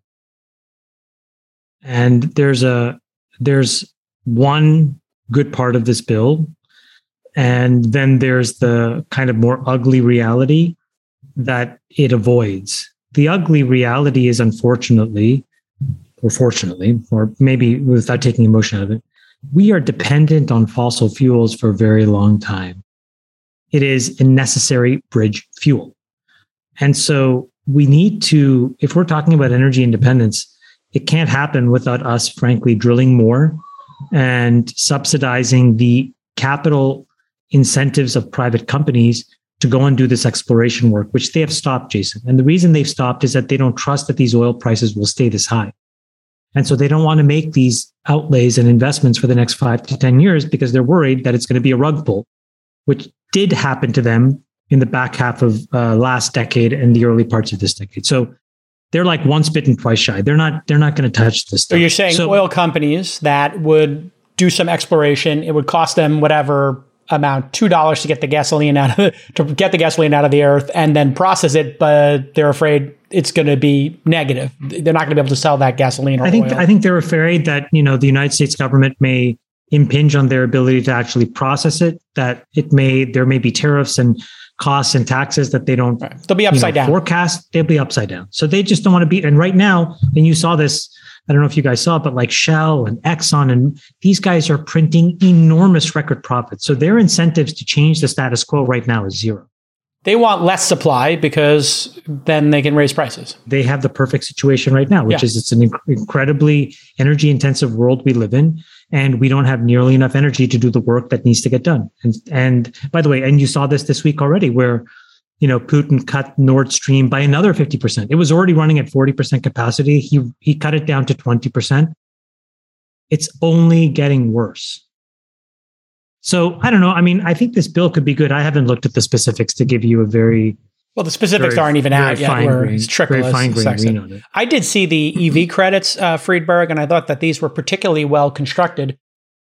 And there's one good part of this bill, and then there's the kind of more ugly reality that it avoids. The ugly reality is, unfortunately, or fortunately, or maybe without taking emotion out of it, we are dependent on fossil fuels for a very long time. It is a necessary bridge fuel. And so we need to, if we're talking about energy independence, it can't happen without us, frankly, drilling more and subsidizing the capital incentives of private companies to go and do this exploration work, which they have stopped, Jason. And the reason they've stopped is that they don't trust that these oil prices will stay this high. And so they don't want to make these outlays and investments for the next 5 to 10 years because they're worried that it's going to be a rug pull, which did happen to them in the back half of last decade and the early parts of this decade. So they're like once bitten, twice shy. They're not going to touch this stuff. So you're saying oil companies that would do some exploration, it would cost them whatever amount, $2 to get the gasoline out of the earth and then process it, but they're afraid it's going to be negative. They're not going to be able to sell that gasoline or oil. I think they're afraid that, the United States government may impinge on their ability to actually process it, that there may be tariffs and costs and taxes that they don't they'll be upside down. Forecast. They'll be upside down. So they just don't want to be. And right now, and you saw this, I don't know if you guys saw it, but like Shell and Exxon, and these guys are printing enormous record profits. So their incentives to change the status quo right now is zero. They want less supply because then they can raise prices. They have the perfect situation right now, which is it's an incredibly energy intensive world we live in. And we don't have nearly enough energy to do the work that needs to get done. And by the way, and you saw this week already where, Putin cut Nord Stream by another 50%. It was already running at 40% capacity. He cut it down to 20%. It's only getting worse. So I don't know. I mean, I think this bill could be good. I haven't looked at the specifics to give you a very... Well, the specifics aren't even out yet. It's trickless. I did see the EV credits, Friedberg, and I thought that these were particularly well constructed.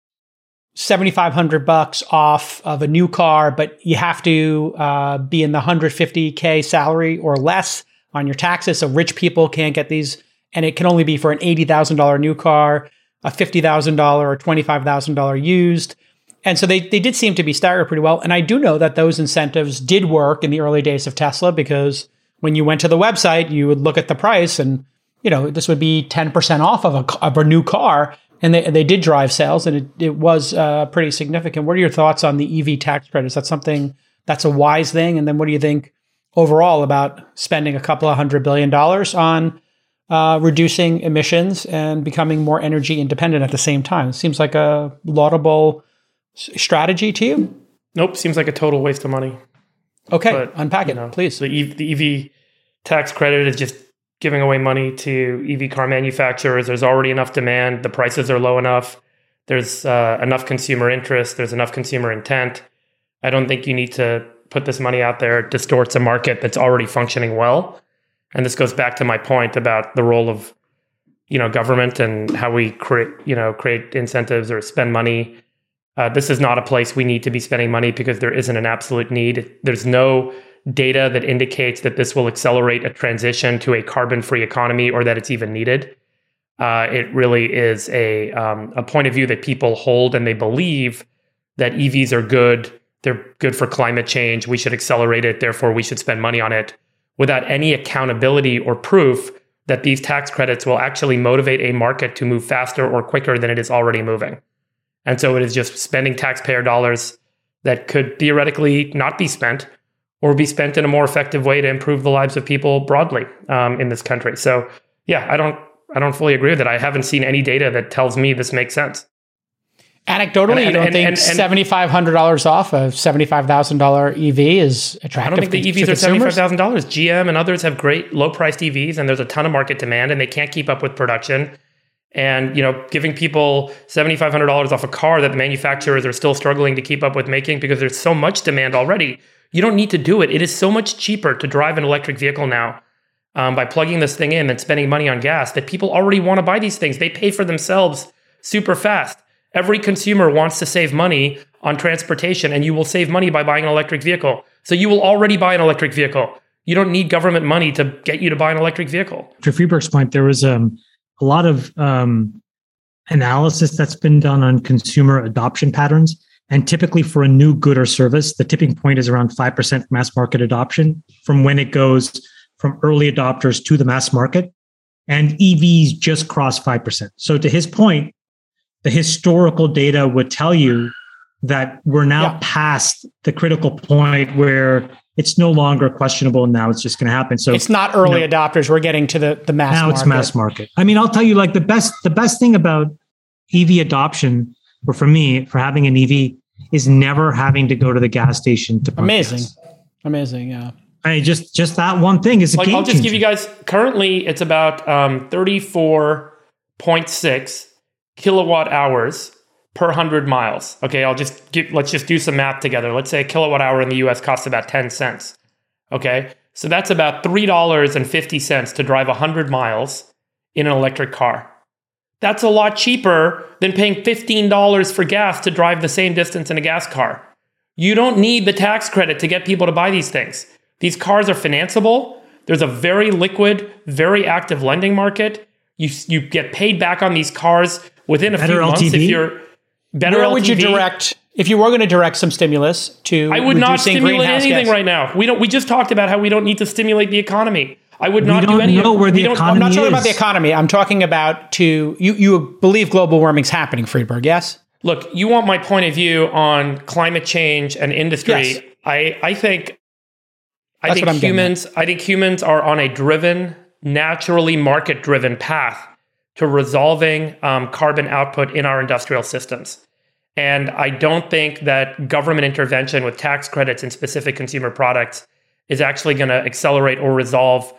$7,500 off of a new car, but you have to be in the $150K salary or less on your taxes. So rich people can't get these, and it can only be for an $80,000 new car, a $50,000 or $25,000 used. And so they did seem to be staggered pretty well. And I do know that those incentives did work in the early days of Tesla, because when you went to the website, you would look at the price and, this would be 10% off of a new car. And they did drive sales, and it was pretty significant. What are your thoughts on the EV tax credit? Is that something that's a wise thing? And then what do you think overall about spending a couple of $100 billion on reducing emissions and becoming more energy independent at the same time? It seems like a laudable strategy to you? Nope. Seems like a total waste of money. Okay. But, unpack it, please. The EV tax credit is just giving away money to EV car manufacturers. There's already enough demand. The prices are low enough. There's enough consumer interest. There's enough consumer intent. I don't think you need to put this money out there. It distorts a market that's already functioning well. And this goes back to my point about the role of, government and how we create incentives or spend money. This is not a place we need to be spending money because there isn't an absolute need. There's no data that indicates that this will accelerate a transition to a carbon-free economy or that it's even needed. It really is a point of view that people hold, and they believe that EVs are good. They're good for climate change. We should accelerate it. Therefore, we should spend money on it, without any accountability or proof that these tax credits will actually motivate a market to move faster or quicker than it is already moving. And so it is just spending taxpayer dollars that could theoretically not be spent, or be spent in a more effective way to improve the lives of people broadly in this country. So yeah, I don't fully agree with that. I haven't seen any data that tells me this makes sense. Anecdotally, you don't think $7,500 off a $75,000 EV is attractive? I don't think the EVs are $75,000. GM and others have great low-priced EVs, and there's a ton of market demand, and they can't keep up with production. And giving people $7,500 off a car that the manufacturers are still struggling to keep up with making because there's so much demand already, you don't need to do it. It is so much cheaper to drive an electric vehicle now by plugging this thing in than spending money on gas, that people already want to buy these things. They pay for themselves super fast. Every consumer wants to save money on transportation, and you will save money by buying an electric vehicle. So you will already buy an electric vehicle. You don't need government money to get you to buy an electric vehicle. To Friedberg's point, there was a lot of analysis that's been done on consumer adoption patterns. And typically for a new good or service, the tipping point is around 5% mass market adoption from when it goes from early adopters to the mass market. And EVs just cross 5%. So to his point, the historical data would tell you that we're now past the critical point where it's no longer questionable. Now it's just going to happen. So it's not early adopters. We're getting to the mass market. Now it's mass market. I mean, I'll tell you, like the best thing about EV adoption, or for me, for having an EV, is never having to go to the gas station to pump gas. Amazing. Yeah. I mean, just that one thing is a game I'll just changer. give you guys, currently it's about 34.6 kilowatt hours per 100 miles. Okay, let's just do some math together. Let's say a kilowatt hour in the US costs about 10 cents. Okay, so that's about $3.50 to drive 100 miles in an electric car. That's a lot cheaper than paying $15 for gas to drive the same distance in a gas car. You don't need the tax credit to get people to buy these things. These cars are financeable. There's a very liquid, very active lending market. You get paid back on these cars within a few months. If you're better Where LTV. would you direct, if you were going to direct some stimulus to I would not stimulate anything gas? right now. We just talked about how we don't need to stimulate the economy. I would not do any know where the I'm economy not talking about the is. economy. I'm talking about you believe global warming's happening, Friedberg, yes? Look, you want my point of view on climate change and industry. Yes. I think That's what I'm getting at. I think humans are on a naturally market-driven path to resolving carbon output in our industrial systems. And I don't think that government intervention with tax credits in specific consumer products is actually going to accelerate or resolve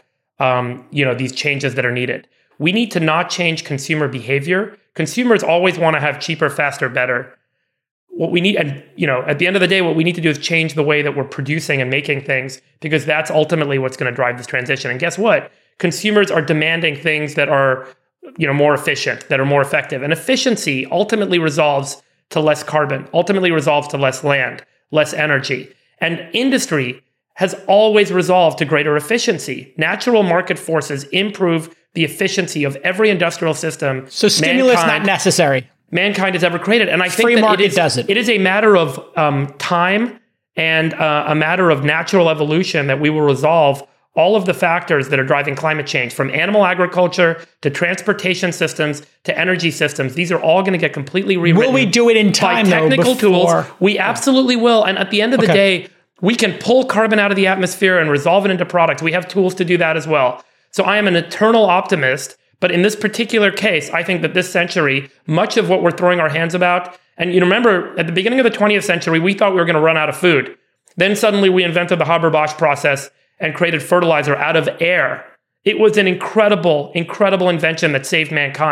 these changes that are needed. We need to not change consumer behavior. Consumers always want to have cheaper, faster, better. What we need, and at the end of the day, what we need to do is change the way that we're producing and making things, because that's ultimately what's going to drive this transition. And guess what? Consumers are demanding things that are more efficient, that are more effective. And efficiency ultimately resolves to less carbon, ultimately resolves to less land, less energy. And industry has always resolved to greater efficiency. Natural market forces improve the efficiency of every industrial system. So stimulus not necessary. Mankind has ever created. And I think Free that market does it. It is a matter of time and a matter of natural evolution that we will resolve all of the factors that are driving climate change, from animal agriculture to transportation systems to energy systems. These are all going to get completely rewritten. Will we do it in time, by technical tools? We absolutely will. And at the end of the day, we can pull carbon out of the atmosphere and resolve it into products. We have tools to do that as well. So I am an eternal optimist. But in this particular case, I think that this century, much of what we're throwing our hands about, and remember, at the beginning of the 20th century, we thought we were going to run out of food. Then suddenly we invented the Haber-Bosch process and created fertilizer out of air. It was an incredible, incredible invention that saved mankind.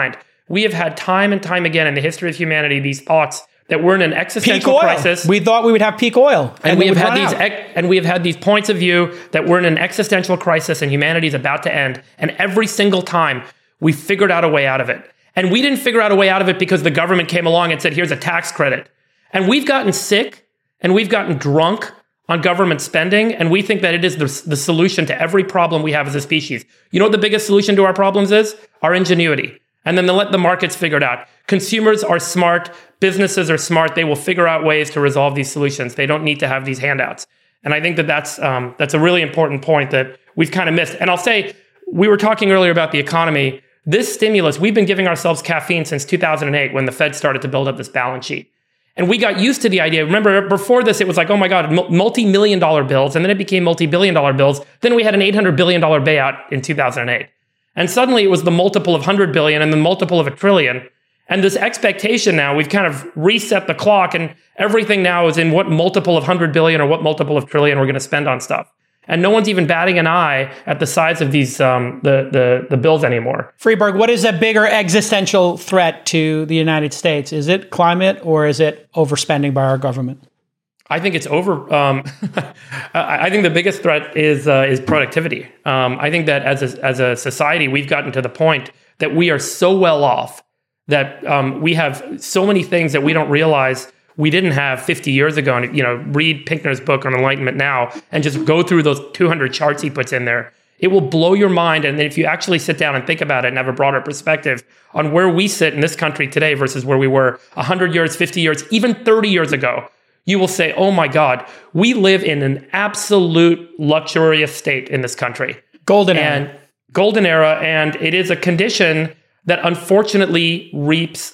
We have had time and time again in the history of humanity these thoughts that we're in an Peak existential oil. crisis. We thought we would have peak oil, And we it have would had run these out. and we have had these points of view that we're in an existential crisis and humanity is about to end. And every single time we figured out a way out of it. And we didn't figure out a way out of it because the government came along and said, here's a tax credit. And we've gotten sick and we've gotten drunk on government spending. And we think that it is the solution to every problem we have as a species. You know what the biggest solution to our problems is? Our ingenuity. And then they let the markets figure it out. Consumers are smart. Businesses are smart. They will figure out ways to resolve these solutions. They don't need to have these handouts. And I think that that's a really important point that we've kind of missed. And I'll say, we were talking earlier about the economy. This stimulus, we've been giving ourselves caffeine since 2008 when the Fed started to build up this balance sheet. And we got used to the idea. Remember, before this, it was like, oh my God, multi-million dollar bills. And then it became multi-billion dollar bills. Then we had an $800 billion payout in 2008. And suddenly it was the multiple of 100 billion and the multiple of a trillion. And this expectation now, we've kind of reset the clock and everything now is in what multiple of 100 billion or what multiple of trillion we're going to spend on stuff. And no one's even batting an eye at the size of these the bills anymore. Freeberg, what is a bigger existential threat to the United States? Is it climate or is it overspending by our government? I think it's over. I think the biggest threat is productivity. I think that as a society, we've gotten to the point that we are so well off that we have so many things that we don't realize we didn't have 50 years ago. And read Pinkner's book on Enlightenment Now and just go through those 200 charts he puts in there. It will blow your mind. And if you actually sit down and think about it and have a broader perspective on where we sit in this country today versus where we were 100 years, 50 years, even 30 years ago, you will say, oh my God, we live in an absolute luxurious state in this country. Golden era. Golden era. And it is a condition that unfortunately reaps,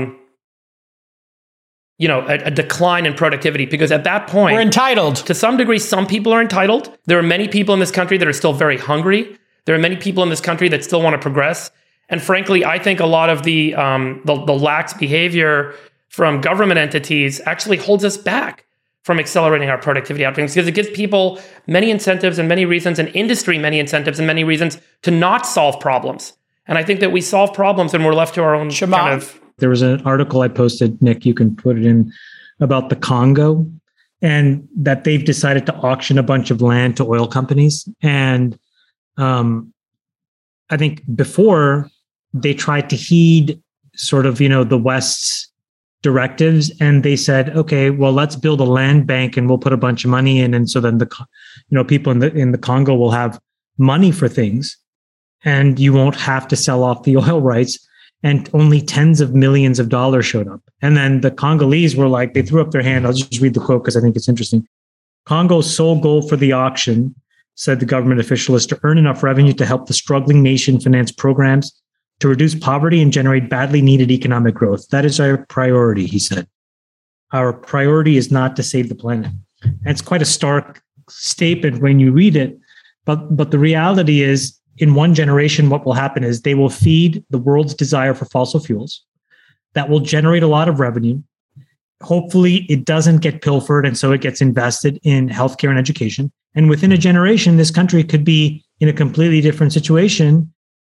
a decline in productivity, because at that point, we're entitled. To some degree, some people are entitled. There are many people in this country that are still very hungry. There are many people in this country that still want to progress. And frankly, I think a lot of the lax behavior from government entities actually holds us back from accelerating our productivity outcomes, because it gives people many incentives and many reasons, and industry many incentives and many reasons to not solve problems. And I think that we solve problems and we're left to our own kind of... There was an article I posted, Nick, you can put it in, about the Congo, and that they've decided to auction a bunch of land to oil companies. And I think before they tried to heed sort of, the West's directives, and they said, okay, well, let's build a land bank and we'll put a bunch of money in. And so then people in the Congo will have money for things and you won't have to sell off the oil rights. And only tens of millions of dollars showed up. And then the Congolese were like, they threw up their hand. I'll just read the quote because I think it's interesting. Congo's sole goal for the auction, said the government official, is to earn enough revenue to help the struggling nation finance programs to reduce poverty and generate badly needed economic growth. That is our priority, he said. Our priority is not to save the planet. And it's quite a stark statement when you read it. But the reality is, in one generation, what will happen is they will feed the world's desire for fossil fuels. That will generate a lot of revenue. Hopefully, it doesn't get pilfered, and so it gets invested in healthcare and education. And within a generation, this country could be in a completely different situation,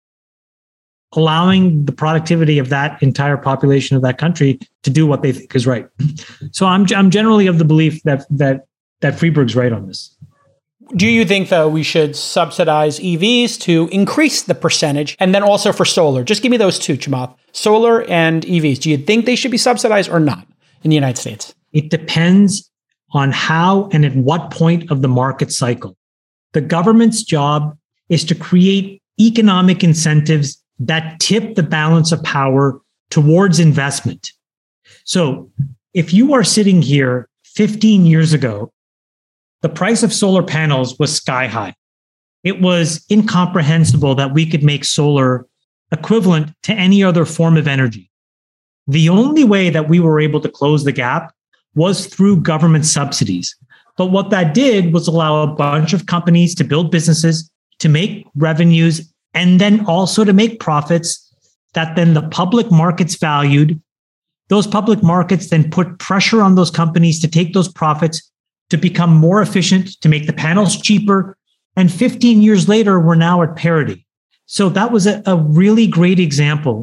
allowing the productivity of that entire population of that country to do what they think is right. So I'm generally of the belief that Freeberg's right on this. Do you think, though, we should subsidize EVs to increase the percentage, and then also for solar? Just give me those two, Chamath. Solar and EVs. Do you think they should be subsidized or not in the United States? It depends on how and at what point of the market cycle. The government's job is to create economic incentives that tip the balance of power towards investment. So if you are sitting here 15 years ago, the price of solar panels was sky high. It was incomprehensible that we could make solar equivalent to any other form of energy. The only way that we were able to close the gap was through government subsidies. But what that did was allow a bunch of companies to build businesses, to make revenues, and then also to make profits that then the public markets valued. Those public markets then put pressure on those companies to take those profits, to become more efficient, to make the panels cheaper. And 15 years later, we're now at parity. So that was a really great example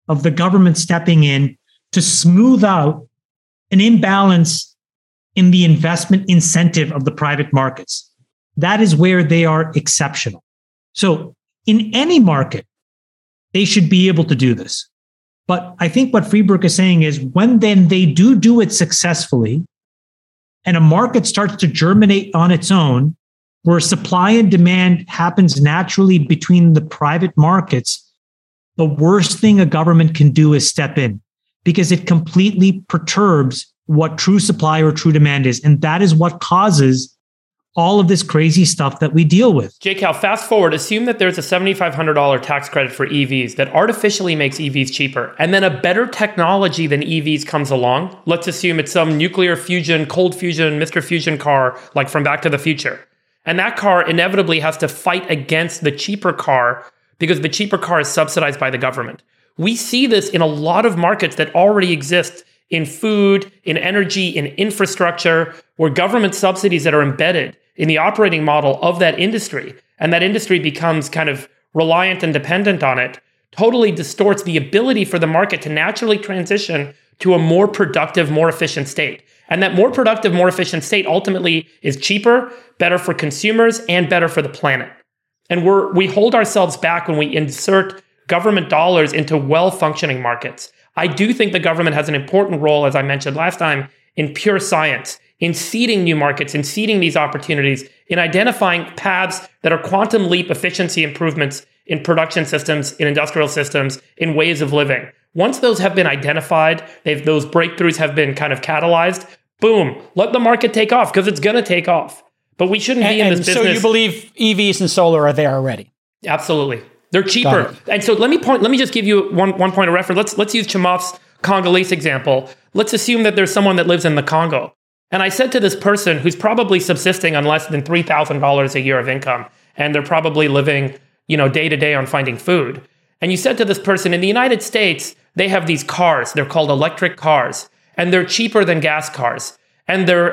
of the government stepping in to smooth out an imbalance in the investment incentive of the private markets. That is where they are exceptional. So in any market, they should be able to do this. But I think what Friedberg is saying is when then they do it successfully and a market starts to germinate on its own, where supply and demand happens naturally between the private markets, the worst thing a government can do is step in because it completely perturbs what true supply or true demand is. And that is what causes all of this crazy stuff that we deal with. JCal, fast forward, assume that there's a $7,500 tax credit for EVs that artificially makes EVs cheaper, and then a better technology than EVs comes along. Let's assume it's some nuclear fusion, cold fusion, Mr. Fusion car, like from Back to the Future. And that car inevitably has to fight against the cheaper car because the cheaper car is subsidized by the government. We see this in a lot of markets that already exist in food, in energy, in infrastructure, where government subsidies that are embedded in the operating model of that industry, and that industry becomes kind of reliant and dependent on it, totally distorts the ability for the market to naturally transition to a more productive, more efficient state. And that more productive, more efficient state ultimately is cheaper, better for consumers, and better for the planet. And we hold ourselves back when we insert government dollars into well-functioning markets. I do think the government has an important role, as I mentioned last time, in pure science, in seeding new markets, in seeding these opportunities, in identifying paths that are quantum leap efficiency improvements in production systems, in industrial systems, in ways of living. Once those have been identified, those breakthroughs have been kind of catalyzed, boom, let the market take off because it's going to take off. But we shouldn't be in this business. So you believe EVs and solar are there already? Absolutely. They're cheaper. And so let me just give you one point of reference. Let's use Chamath's Congolese example. Let's assume that there's someone that lives in the Congo. And I said to this person who's probably subsisting on less than $3,000 a year of income, and they're probably living, day to day on finding food. And you said to this person, in the United States, they have these cars. They're called electric cars, and they're cheaper than gas cars. And they're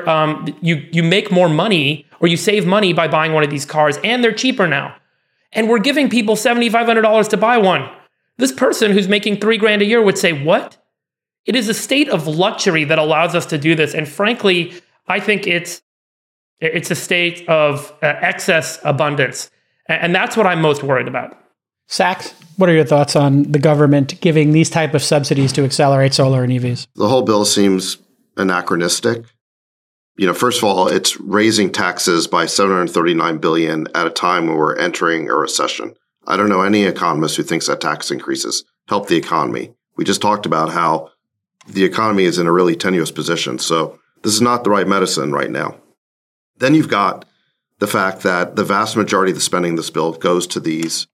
you make more money or you save money by buying one of these cars, and they're cheaper now. And we're giving people $7,500 to buy one. This person who's making $3,000 a year would say, what? It is a state of luxury that allows us to do this. And frankly, I think it's a state of excess abundance. And that's what I'm most worried about. Sachs, what are your thoughts on the government giving these type of subsidies to accelerate solar and EVs? The whole bill seems anachronistic. First of all, it's raising taxes by $739 billion at a time when we're entering a recession. I don't know any economist who thinks that tax increases help the economy. We just talked about how the economy is in a really tenuous position. So this is not the right medicine right now. Then you've got the fact that the vast majority of the spending in this bill goes to these,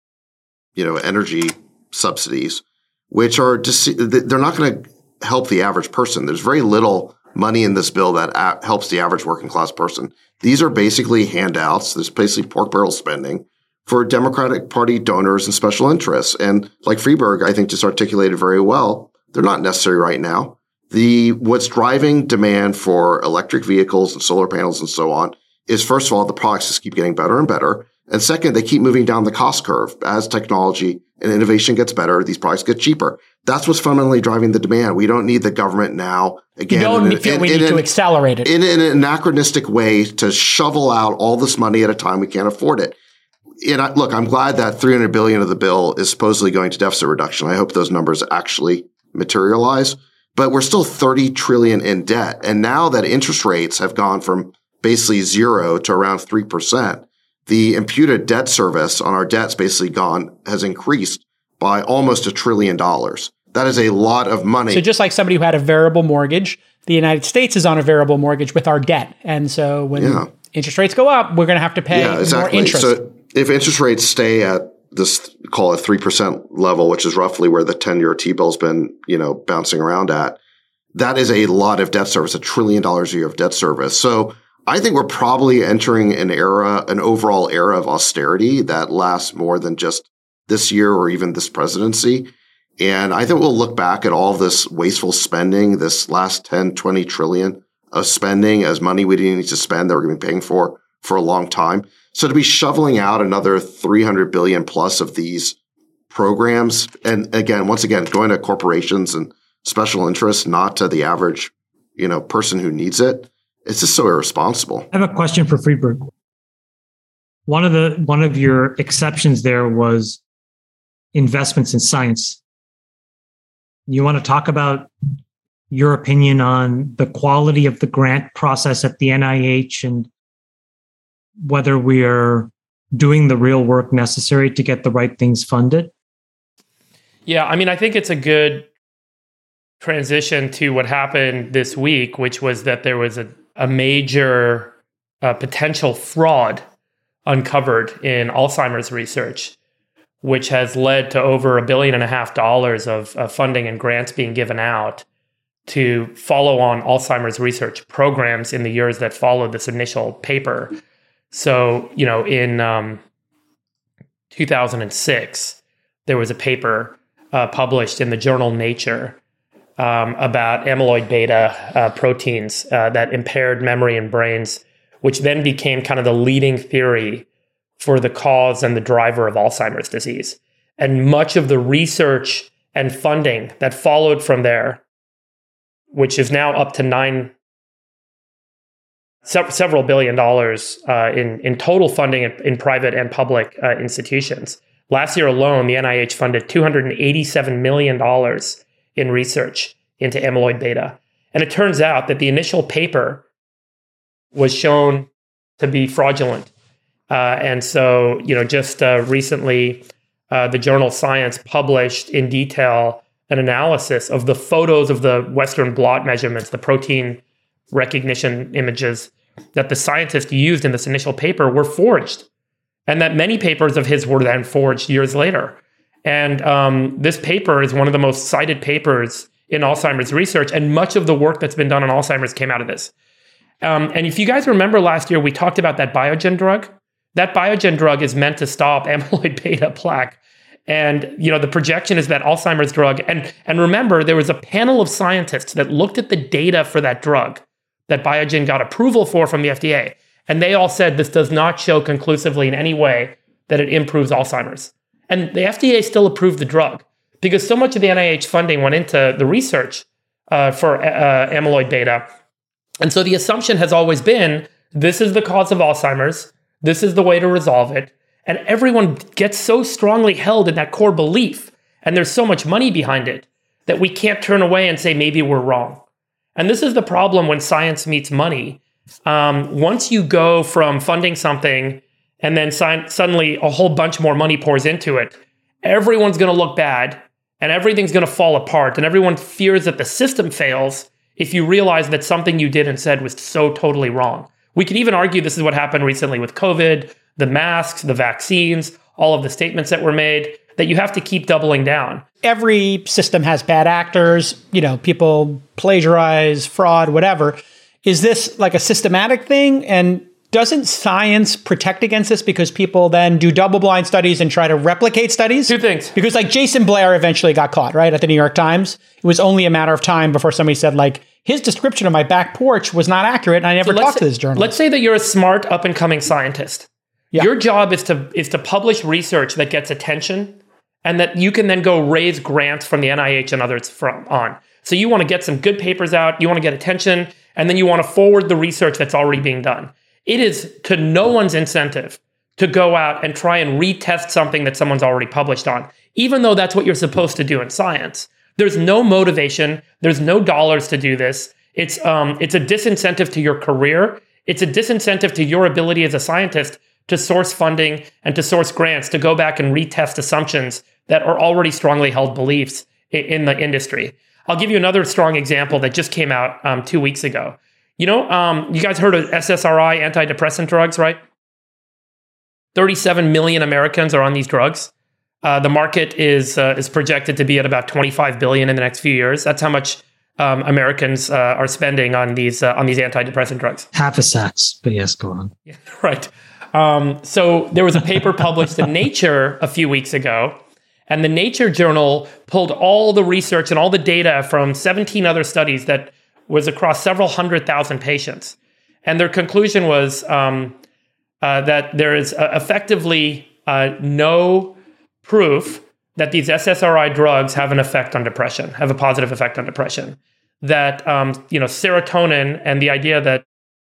energy subsidies, which are just, they're not going to help the average person. There's very little money in this bill that helps the average working class person. These are basically handouts. There's basically pork barrel spending for Democratic Party donors and special interests. And like Friedberg, I think, just articulated very well, they're not necessary right now. What's driving demand for electric vehicles and solar panels and so on is, first of all, the products just keep getting better and better. And second, they keep moving down the cost curve. As technology and innovation gets better, these products get cheaper. That's what's fundamentally driving the demand. We don't need the government now. Again, we need to accelerate it. In an anachronistic way to shovel out all this money at a time we can't afford it. And look, I'm glad that $300 billion of the bill is supposedly going to deficit reduction. I hope those numbers actually materialize. But we're still $30 trillion in debt. And now that interest rates have gone from basically 0 to around 3%, the imputed debt service on our debt's basically has increased by almost $1 trillion. That is a lot of money. So just like somebody who had a variable mortgage, the United States is on a variable mortgage with our debt. And so when interest rates go up, we're going to have to pay more interest. So if interest rates stay at this, call it 3% level, which is roughly where the 10-year T-bill's been, bouncing around at, that is a lot of debt service, $1 trillion a year of debt service. So I think we're probably entering an overall era of austerity that lasts more than just this year or even this presidency. And I think we'll look back at all this wasteful spending, this last 10, 20 trillion of spending as money we didn't need to spend that we're going to be paying for a long time. So to be shoveling out another 300 billion plus of these programs. And again, once again, going to corporations and special interests, not to the average, person who needs it. It's just so irresponsible. I have a question for Friedberg. One of your exceptions there was investments in science. You want to talk about your opinion on the quality of the grant process at the NIH and whether we are doing the real work necessary to get the right things funded? Yeah, I think it's a good transition to what happened this week, which was that there was a major potential fraud uncovered in Alzheimer's research, which has led to over $1.5 billion of funding and grants being given out to follow on Alzheimer's research programs in the years that followed this initial paper. So, in 2006, there was a paper published in the journal Nature about amyloid beta proteins that impaired memory in brains, which then became kind of the leading theory for the cause and the driver of Alzheimer's disease. And much of the research and funding that followed from there, which is now up to several $1 billion in total funding in private and public institutions. Last year alone, the NIH funded $287 million in research into amyloid beta. And it turns out that the initial paper was shown to be fraudulent. And so, just recently, the journal Science published in detail an analysis of the photos of the Western blot measurements, the protein recognition images that the scientist used in this initial paper were forged. And that many papers of his were then forged years later. And this paper is one of the most cited papers in Alzheimer's research, and much of the work that's been done on Alzheimer's came out of this. And if you guys remember last year, we talked about that Biogen drug. That Biogen drug is meant to stop amyloid beta plaque. And, the projection is that Alzheimer's drug, and remember, there was a panel of scientists that looked at the data for that drug that Biogen got approval for from the FDA. And they all said this does not show conclusively in any way that it improves Alzheimer's. And the FDA still approved the drug because so much of the NIH funding went into the research for amyloid beta. And so the assumption has always been, this is the cause of Alzheimer's. This is the way to resolve it. And everyone gets so strongly held in that core belief, and there's so much money behind it, that we can't turn away and say, maybe we're wrong. And this is the problem when science meets money. Once you go from funding something and then suddenly a whole bunch more money pours into it, everyone's going to look bad and everything's going to fall apart. And everyone fears that the system fails if you realize that something you did and said was so totally wrong. We could even argue this is what happened recently with COVID, the masks, the vaccines, all of the statements that were made, that you have to keep doubling down. Every system has bad actors, people plagiarize, fraud, whatever. Is this like a systematic thing? And doesn't science protect against this because people then do double-blind studies and try to replicate studies? Two things. Because Jason Blair eventually got caught, right, at the New York Times. It was only a matter of time before somebody said, his description of my back porch was not accurate, and I never talked to this journalist. Let's say that you're a smart, up-and-coming scientist. Yeah. Your job is to publish research that gets attention and that you can then go raise grants from the NIH and others on. So you want to get some good papers out, you want to get attention, and then you want to forward the research that's already being done. It is to no one's incentive to go out and try and retest something that someone's already published on, even though that's what you're supposed to do in science. There's no motivation. There's no dollars to do this. It's a disincentive to your career. It's a disincentive to your ability as a scientist to source funding and to source grants, to go back and retest assumptions that are already strongly held beliefs in the industry. I'll give you another strong example that just came out 2 weeks ago. You guys heard of SSRI, antidepressant drugs, right? 37 million Americans are on these drugs. The market is projected to be at about 25 billion in the next few years. That's how much Americans are spending on these antidepressant drugs. Half a Sachs, but yes, go on. Yeah, right. So there was a paper published in Nature a few weeks ago, and the Nature journal pulled all the research and all the data from 17 other studies that was across several 100,000 patients. And their conclusion was that there is effectively no proof that these SSRI drugs have an effect on depression, have a positive effect on depression. That serotonin and the idea that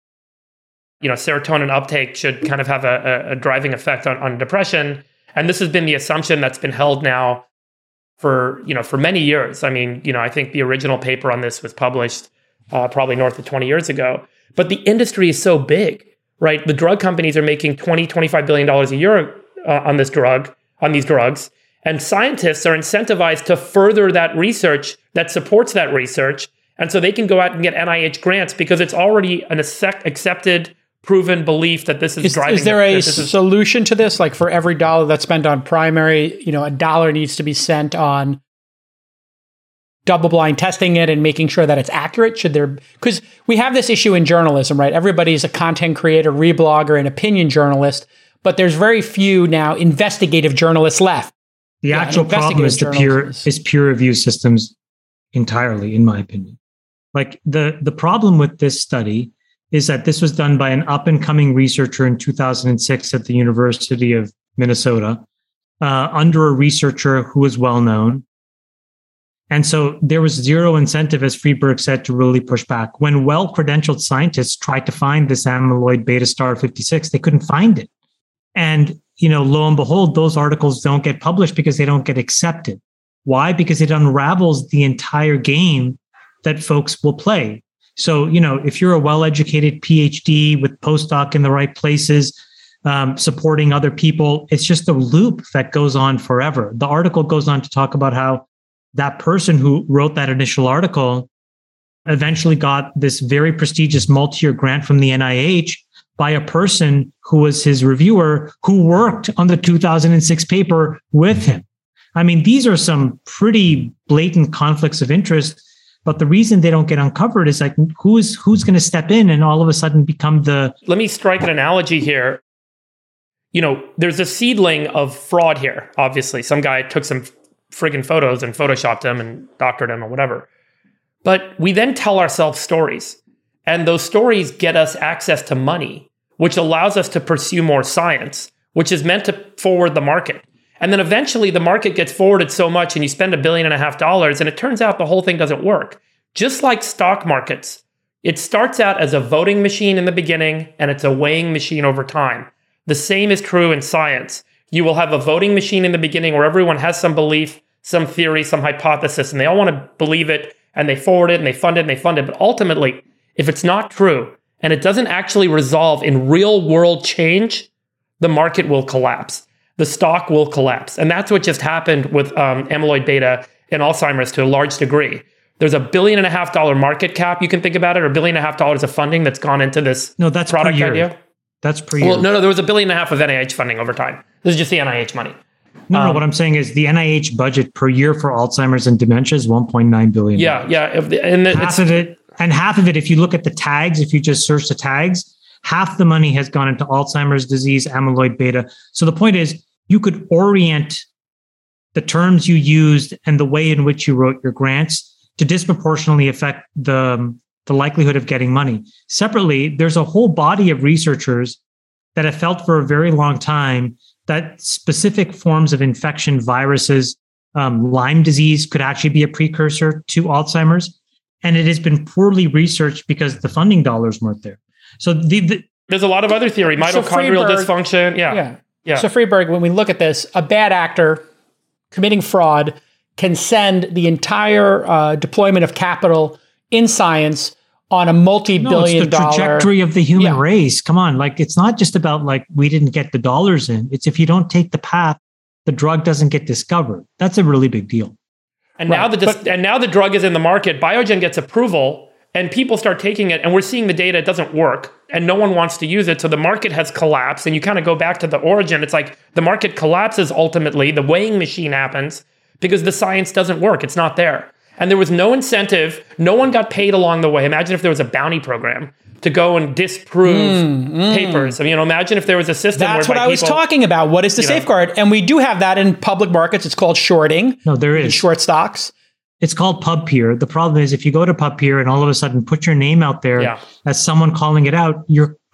serotonin uptake should kind of have a driving effect on depression. And this has been the assumption that's been held now for many years. I mean, I think the original paper on this was published probably north of 20 years ago. But the industry is so big, right? The drug companies are making $20-25 billion a year on these drugs. And scientists are incentivized to further that research that supports that research. And so they can go out and get NIH grants because it's already an accepted, proven belief that this is driving. Is there a solution to this? Like for every dollar that's spent on primary, a dollar needs to be spent on double-blind testing it and making sure that it's accurate? Because we have this issue in journalism, right? Everybody's a content creator, reblogger, and opinion journalist, but there's very few now investigative journalists left. The actual problem is peer review systems entirely, in my opinion. Like the problem with this study is that this was done by an up-and-coming researcher in 2006 at the University of Minnesota, under a researcher who was well-known. And so there was zero incentive, as Friedberg said, to really push back. When well-credentialed scientists tried to find this amyloid beta star 56, they couldn't find it. And lo and behold, those articles don't get published because they don't get accepted. Why? Because it unravels the entire game that folks will play. So, if you're a well-educated PhD with postdoc in the right places, supporting other people, it's just a loop that goes on forever. The article goes on to talk about how that person who wrote that initial article eventually got this very prestigious multi-year grant from the NIH by a person who was his reviewer who worked on the 2006 paper with him. I mean, these are some pretty blatant conflicts of interest, but the reason they don't get uncovered is like, who's going to step in and all of a sudden become the... Let me strike an analogy here. There's a seedling of fraud here, obviously. Some guy took some friggin' photos and photoshopped them and doctored them or whatever. But we then tell ourselves stories. And those stories get us access to money, which allows us to pursue more science, which is meant to forward the market. And then eventually the market gets forwarded so much and you spend $1.5 billion and it turns out the whole thing doesn't work. Just like stock markets, it starts out as a voting machine in the beginning and it's a weighing machine over time. The same is true in science. You will have a voting machine in the beginning where everyone has some belief, some theory, some hypothesis, and they all want to believe it and they forward it and they fund it and they fund it. But ultimately, if it's not true and it doesn't actually resolve in real world change, the market will collapse. The stock will collapse. And that's what just happened with amyloid beta and Alzheimer's to a large degree. There's $1.5 billion market cap, you can think about it, or $1.5 billion of funding that's gone into this product idea. That's per year. Well, no, there was $1.5 billion of NIH funding over time. This is just the NIH money. No, what I'm saying is the NIH budget per year for Alzheimer's and dementia is $1.9 billion. Yeah. And half of it, if you look at the tags, if you just search the tags, half the money has gone into Alzheimer's disease, amyloid beta. So the point is, you could orient the terms you used and the way in which you wrote your grants to disproportionately affect the likelihood of getting money. Separately, there's a whole body of researchers that have felt for a very long time that specific forms of infection, viruses, Lyme disease could actually be a precursor to Alzheimer's. And it has been poorly researched because the funding dollars weren't there. So there's a lot of other theory, mitochondrial dysfunction. Yeah. So Friedberg, when we look at this, a bad actor committing fraud can send the entire deployment of capital in science on a multi-billion dollar... it's the trajectory of the human race. Come on, it's not just about we didn't get the dollars in. It's if you don't take the path, the drug doesn't get discovered. That's a really big deal. And now the drug is in the market. Biogen gets approval and people start taking it and we're seeing the data, it doesn't work and no one wants to use it. So the market has collapsed and you kind of go back to the origin. It's like the market collapses ultimately. The weighing machine happens because the science doesn't work. It's not there. And there was no incentive. No one got paid along the way. Imagine if there was a bounty program to go and disprove papers. I mean, imagine if there was a system. That's what I was talking about. What is the safeguard? And we do have that in public markets. It's called shorting. No, there is. Short stocks. It's called PubPeer. The problem is if you go to PubPeer and all of a sudden put your name out there as someone calling it out, you're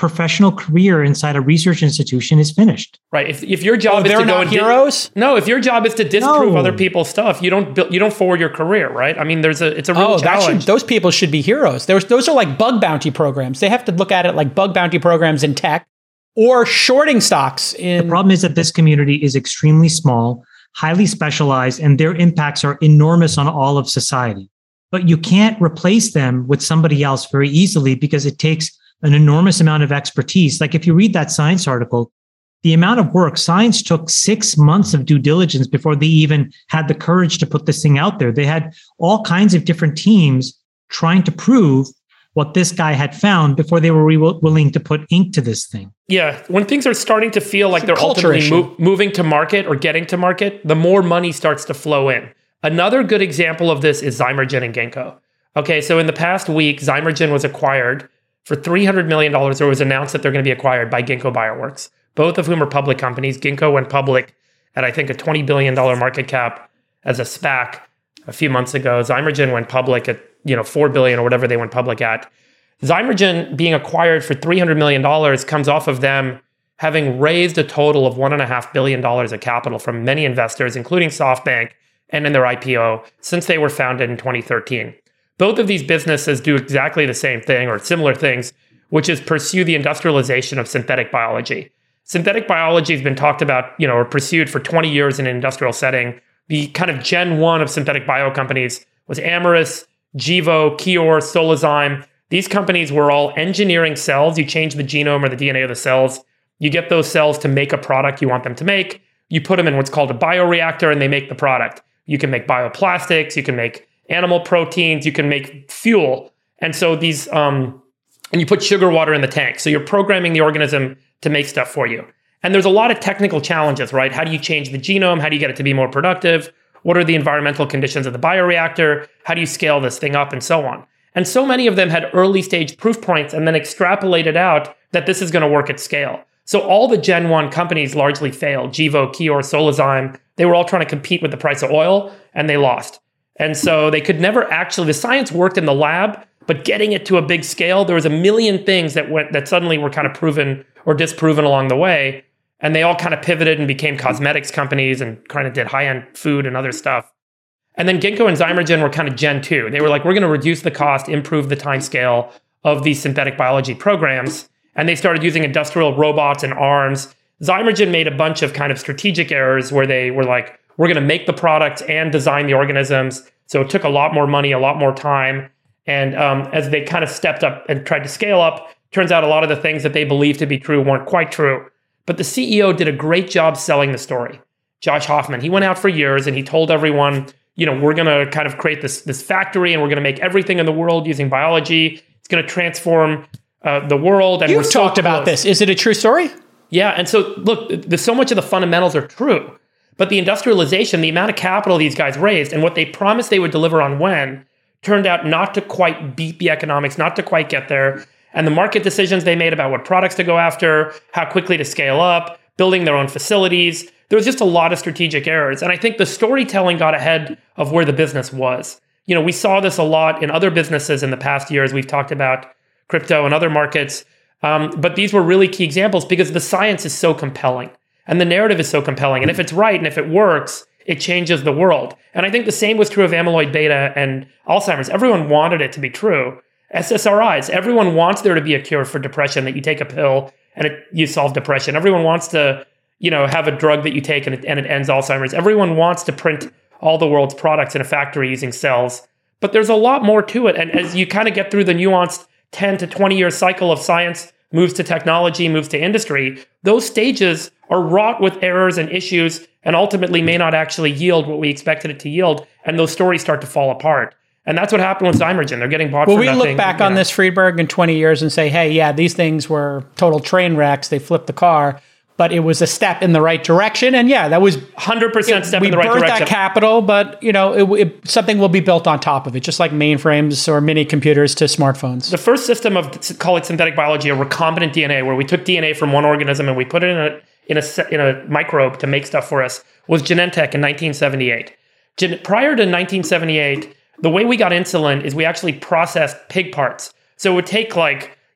professional career inside a research institution is finished. Right. If your job is they're to go not and heroes? no, if your job is to disprove No. other people's stuff, you don't forward your career, right? I mean, it's a real challenge. Those people should be heroes. Those are like bug bounty programs. They have to look at it like bug bounty programs in tech or shorting stocks The in. problem is that this community is extremely small, highly specialized, and their impacts are enormous on all of society. But you can't replace them with somebody else very easily because it takes an enormous amount of expertise. Like if you read that Science article, the amount of work, Science took 6 months of due diligence before they even had the courage to put this thing out there. They had all kinds of different teams trying to prove what this guy had found before they were willing to put ink to this thing. Yeah, when things are starting to feel like they're culture ultimately moving to market or getting to market, the more money starts to flow in. Another good example of this is Zymergen and Ginkgo. Okay, so in the past week, Zymergen was acquired for $300 million, or was announced that they're going to be acquired by Ginkgo Bioworks, both of whom are public companies. Ginkgo went public at, I think, a $20 billion market cap as a SPAC a few months ago. Zymergen went public at $4 billion or whatever they went public at. Zymergen being acquired for $300 million comes off of them having raised a total of $1.5 billion of capital from many investors, including SoftBank, and in their IPO since they were founded in 2013. Both of these businesses do exactly the same thing or similar things, which is pursue the industrialization of synthetic biology. Synthetic biology has been talked about, or pursued for 20 years in an industrial setting. The kind of Gen 1 of synthetic bio companies was Amyris, Gevo, Kior, Solazyme. These companies were all engineering cells. You change the genome or the DNA of the cells. You get those cells to make a product you want them to make. You put them in what's called a bioreactor and they make the product. You can make bioplastics, you can make animal proteins, you can make fuel. And so these, and you put sugar water in the tank. So you're programming the organism to make stuff for you. And there's a lot of technical challenges, right? How do you change the genome? How do you get it to be more productive? What are the environmental conditions of the bioreactor? How do you scale this thing up and so on? And so many of them had early stage proof points and then extrapolated out that this is going to work at scale. So all the Gen 1 companies largely failed. Gevo, Kior, Solazyme, they were all trying to compete with the price of oil and they lost. And so they could never actually, the science worked in the lab, but getting it to a big scale, there was a million things that suddenly were kind of proven or disproven along the way. And they all kind of pivoted and became cosmetics companies and kind of did high-end food and other stuff. And then Ginkgo and Zymergen were kind of Gen 2. They were like, we're going to reduce the cost, improve the time scale of these synthetic biology programs. And they started using industrial robots and arms. Zymergen made a bunch of kind of strategic errors where they were like, we're going to make the products and design the organisms. So it took a lot more money, a lot more time. And as they kind of stepped up and tried to scale up, turns out a lot of the things that they believed to be true weren't quite true. But the CEO did a great job selling the story. Josh Hoffman, he went out for years and he told everyone, we're going to kind of create this factory and we're going to make everything in the world using biology. It's going to transform the world. And You've talked about this. Is it a true story? Yeah. And so look, so much of the fundamentals are true, but the industrialization, the amount of capital these guys raised and what they promised they would deliver on when turned out not to quite beat the economics, not to quite get there. And the market decisions they made about what products to go after, how quickly to scale up, building their own facilities. There was just a lot of strategic errors. And I think the storytelling got ahead of where the business was. We saw this a lot in other businesses in the past years. We've talked about crypto and other markets. But these were really key examples because the science is so compelling and the narrative is so compelling. And if it's right and if it works, it changes the world. And I think the same was true of amyloid beta and Alzheimer's. Everyone wanted it to be true. SSRIs, everyone wants there to be a cure for depression, that you take a pill and you solve depression. Everyone wants to, have a drug that you take and it ends Alzheimer's. Everyone wants to print all the world's products in a factory using cells. But there's a lot more to it. And as you kind of get through the nuanced 10 to 20 year cycle of science, moves to technology, moves to industry, those stages are wrought with errors and issues and ultimately may not actually yield what we expected it to yield. And those stories start to fall apart. And that's what happened with Zymergen. They're getting bought for nothing. Will we look back on this, Friedberg, in 20 years and say, hey, yeah, these things were total train wrecks. They flipped the car, but it was a step in the right direction. And yeah, that was 100% step in the right direction. We burnt that capital, but something will be built on top of it, just like mainframes or mini computers to smartphones. The first system of, call it synthetic biology, or recombinant DNA, where we took DNA from one organism and we put it in a microbe to make stuff for us, was Genentech in 1978. Prior to 1978, the way we got insulin is we actually processed pig parts. So it would take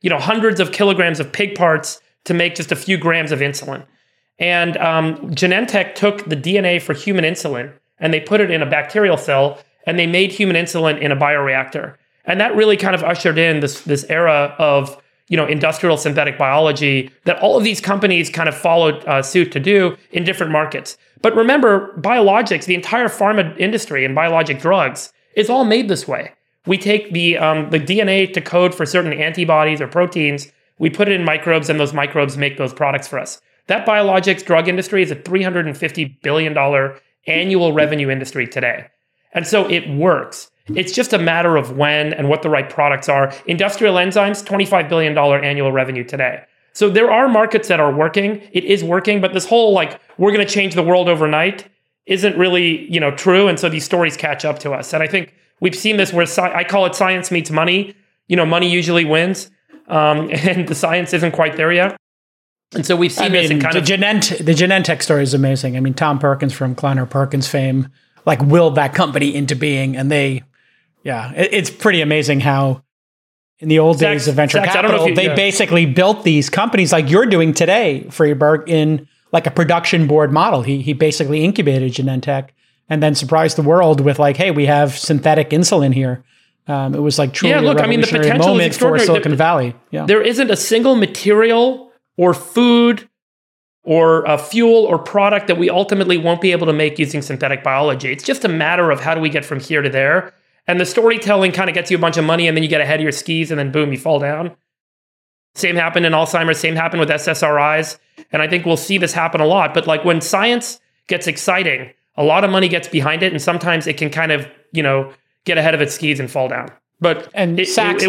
hundreds of kilograms of pig parts to make just a few grams of insulin. And Genentech took the DNA for human insulin and they put it in a bacterial cell and they made human insulin in a bioreactor. And that really kind of ushered in this era of industrial synthetic biology that all of these companies kind of followed suit to do in different markets. But remember, biologics, the entire pharma industry and biologic drugs is all made this way. We take the DNA to code for certain antibodies or proteins, we put it in microbes, and those microbes make those products for us. That biologics drug industry is a $350 billion annual revenue industry today. And so it works. It's just a matter of when and what the right products are. Industrial enzymes, $25 billion annual revenue today. So there are markets that are working. It is working, but this whole we're going to change the world overnight isn't really, true. And so these stories catch up to us. And I think we've seen this where I call it science meets money. Money usually wins. And the science isn't quite there yet. And so we've seen this in kind the Genentech story is amazing. I mean, Tom Perkins from Kleiner Perkins fame, willed that company into being. And it's pretty amazing how in the old days of venture capital, they basically built these companies like you're doing today, Friedberg, in a production board model. He basically incubated Genentech and then surprised the world with hey, we have synthetic insulin here. It was truly a revolutionary moment for Silicon Valley. Yeah. There isn't a single material or food or a fuel or product that we ultimately won't be able to make using synthetic biology. It's just a matter of how do we get from here to there. And the storytelling kind of gets you a bunch of money and then you get ahead of your skis and then boom, you fall down. Same happened in Alzheimer's, same happened with SSRIs. And I think we'll see this happen a lot. But when science gets exciting, a lot of money gets behind it. And sometimes it can kind of, get ahead of its skis and fall down. But Sachs,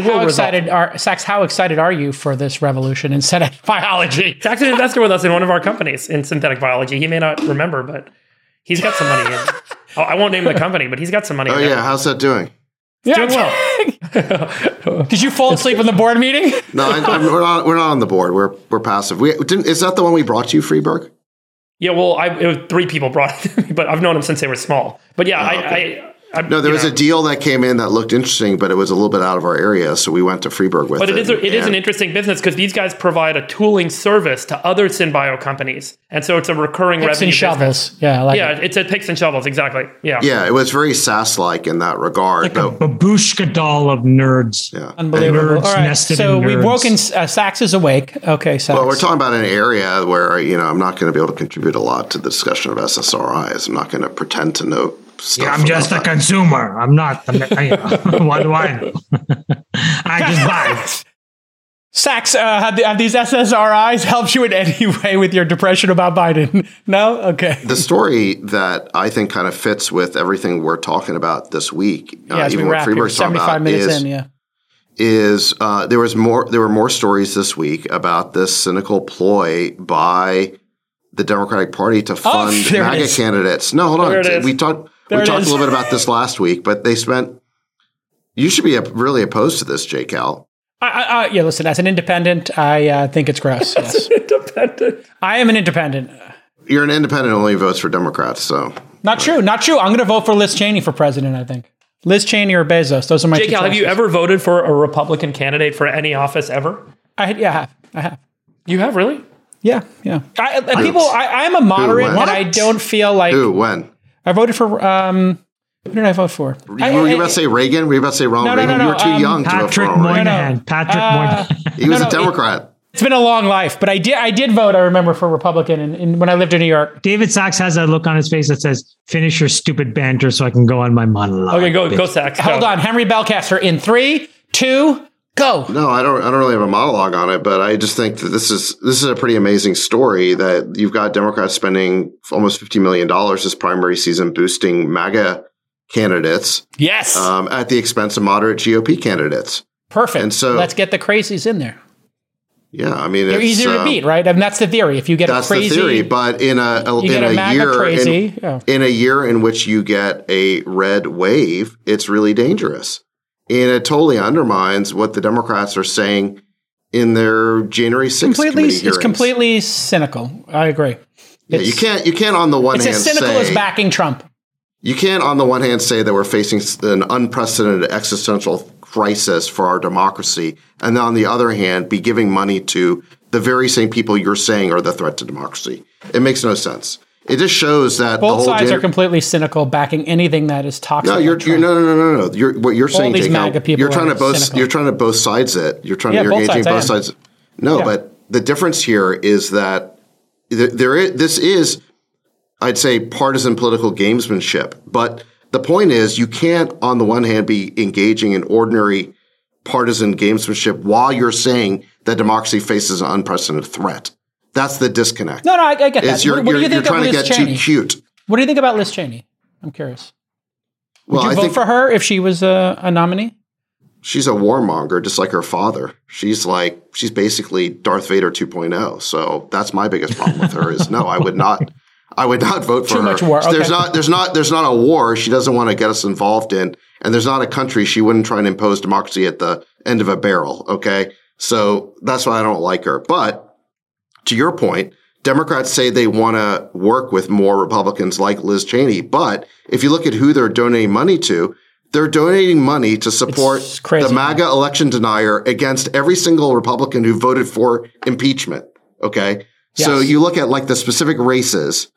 how excited are you for this revolution in synthetic biology? Sachs is an investor with us in one of our companies in synthetic biology. He may not remember, but he's got some money in. I won't name the company, but he's got some money. Oh, yeah. How's that doing? Doing well. Did you fall asleep in the board meeting? No, we're not on the board. We're passive. Is that the one we brought you, Friedberg? Yeah, well, it was 3 people brought it to me, but I've known him since they were small. But yeah, okay. There was a deal that came in that looked interesting, but it was a little bit out of our area, so we went to Friedberg with it. But it is an interesting business because these guys provide a tooling service to other synbio companies, and so it's a recurring revenue business. Shovels. Yeah, it's a picks and shovels, exactly. Yeah, it was very SaaS-like in that regard. A babushka doll of nerds. Yeah, unbelievable. Nerds all right, nested so in nerds. we've woken. Sachs is awake. Okay, Sachs. Well, we're talking about an area where I'm not going to be able to contribute a lot to the discussion of SSRIs. I'm not going to pretend to know. I'm just a consumer. I'm not. What do I know? I just buy it. Sachs, have these SSRIs helped you in any way with your depression about Biden? No? Okay. The story that I think kind of fits with everything we're talking about this week, even what Friedberg's talking about, there were more stories this week about this cynical ploy by the Democratic Party to fund MAGA candidates. No, hold on. We talked a little bit about this last week, but they spent. You should be really opposed to this, J. Cal. Listen, as an independent, I think it's gross. Yes. Independent. I am an independent. You're an independent who only votes for Democrats, so. Not true. I'm going to vote for Liz Cheney for president, I think. Liz Cheney or Bezos. Those are my two choices. Have you ever voted for a Republican candidate for any office ever? I have. You have, really? Yeah. I'm a moderate, and I don't feel like. Who? When? I voted for. Who did I vote for? Were you about to say Reagan? Were you about to say Ronald Reagan? You were too young to vote for Reagan. Patrick Moynihan. He was a Democrat. It's been a long life, but I did vote, I remember, for Republican when I lived in New York. David Sachs has a look on his face that says, finish your stupid banter so I can go on my monologue. Okay, go Sachs. Hold on. Henry Belcaster in 3, 2, go. No, I don't really have a monologue on it, but I just think that this is a pretty amazing story that you've got Democrats spending almost $50 million this primary season boosting MAGA candidates. Yes. At the expense of moderate GOP candidates. Perfect. And so let's get the crazies in there. Yeah, I mean, they're easier to beat, right? I mean, that's the theory. If you get a crazy, that's the theory. But in a year in which you get a red wave, it's really dangerous, and it totally undermines what the Democrats are saying in their January 6th committee hearings. It's completely cynical. I agree. Yeah, you can't on the one hand say it's as cynical as backing Trump. You can't on the one hand say that we're facing an unprecedented existential crisis for our democracy, and then on the other hand, be giving money to the very same people you're saying are the threat to democracy. It makes no sense. It just shows that both sides are completely cynical, backing anything that is toxic. No, no. What you're saying, these Jake, MAGA people you're trying to both. cynical. You're trying to both sides it. You're both engaging both sides. sides. No, but the difference here is that this is, I'd say, partisan political gamesmanship. But the point is, you can't, on the one hand, be engaging in ordinary partisan gamesmanship while you're saying that democracy faces an unprecedented threat. That's the disconnect. No, I get that. You're What do you think trying of to Liz get Cheney? too cute. What do you think about Liz Cheney? I'm curious. Would you I vote think for her if she was a nominee? she's a warmonger, just like her father. She's basically Darth Vader 2.0. So that's my biggest problem with her is no, I would not vote for her. Too much war. Okay. There's not a war she doesn't want to get us involved in, and there's not a country she wouldn't try and impose democracy at the end of a barrel. Okay. So that's why I don't like her. But to your point, Democrats say they want to work with more Republicans like Liz Cheney. But if you look at who they're donating money to, they're donating money to support the MAGA election denier against every single Republican who voted for impeachment. Okay. Yes. So you look at like the specific races.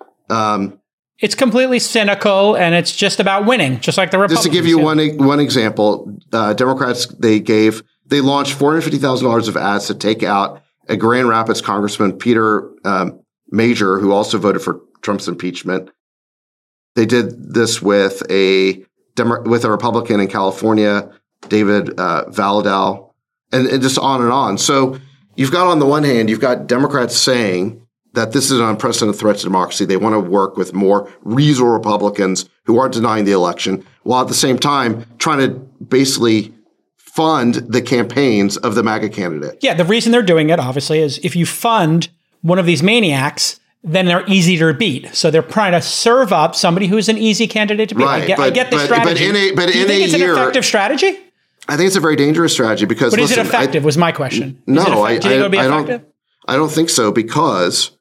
It's completely cynical, and it's just about winning, just like the Republicans. Just to give you one example, Democrats, they launched $450,000 of ads to take out a Grand Rapids Congressman, Peter Major, who also voted for Trump's impeachment. They did this with a Republican in California, David Valadao, and just on and on. So you've got, on the one hand, you've got Democrats saying that this is an unprecedented threat to democracy. They want to work with more reasonable Republicans who aren't denying the election, while at the same time trying to basically fund the campaigns of the MAGA candidate. Yeah, the reason they're doing it, obviously, is if you fund one of these maniacs, then they're easy to beat. So they're trying to serve up somebody who's an easy candidate to beat. Right, I get the strategy. Do you think it's an effective strategy? I think it's a very dangerous strategy because. But is it effective? Was my question. No, do you think it'll be effective? I don't think so, because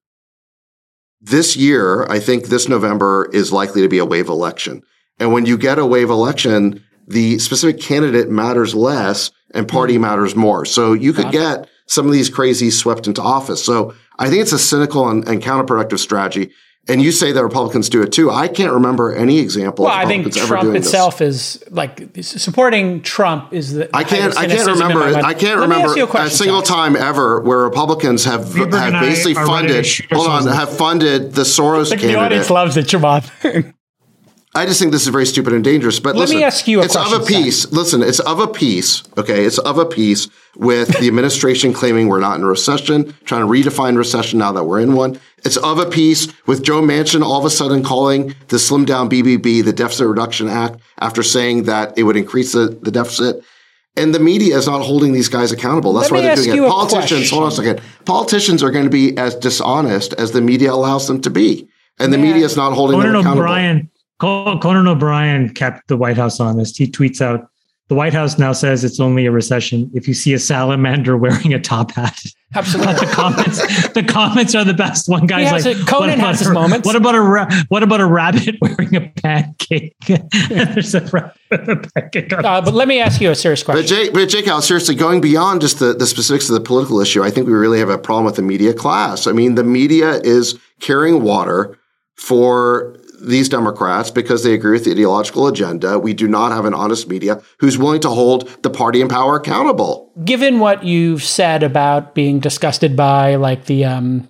this year, I think this November is likely to be a wave election, and when you get a wave election, the specific candidate matters less and party matters more. So you could get some of these crazies swept into office. So I think it's a cynical and counterproductive strategy. And you say that Republicans do it too. I can't remember any example. Well, I think Trump itself is like supporting Trump is the. I can't remember a single time ever where Republicans have basically funded. Have funded the Soros candidate. The audience loves it, Chamath. I just think this is very stupid and dangerous. But let me ask you a question. It's of a piece. Listen, it's of a piece. Okay, it's of a piece with the administration claiming we're not in a recession, trying to redefine recession now that we're in one. It's of a piece with Joe Manchin all of a sudden calling the slim down BBB the Deficit Reduction Act after saying that it would increase the deficit. And the media is not holding these guys accountable. That's why they're doing it. Politicians, hold on a second. Politicians are going to be as dishonest as the media allows them to be. And the media is not holding them accountable. Conan O'Brien kept the White House honest. He tweets out, the White House now says it's only a recession if you see a salamander wearing a top hat. Absolutely. The comments are the best. One guy's like, Conan has his moments. What about a rabbit wearing a pancake? There's a rabbit with a pancake. But let me ask you a serious question. But Jake, Al, seriously, going beyond just the specifics of the political issue, I think we really have a problem with the media class. I mean, the media is carrying water for these Democrats because they agree with the ideological agenda. We do not have an honest media who's willing to hold the party in power accountable. Given what you've said about being disgusted by like the,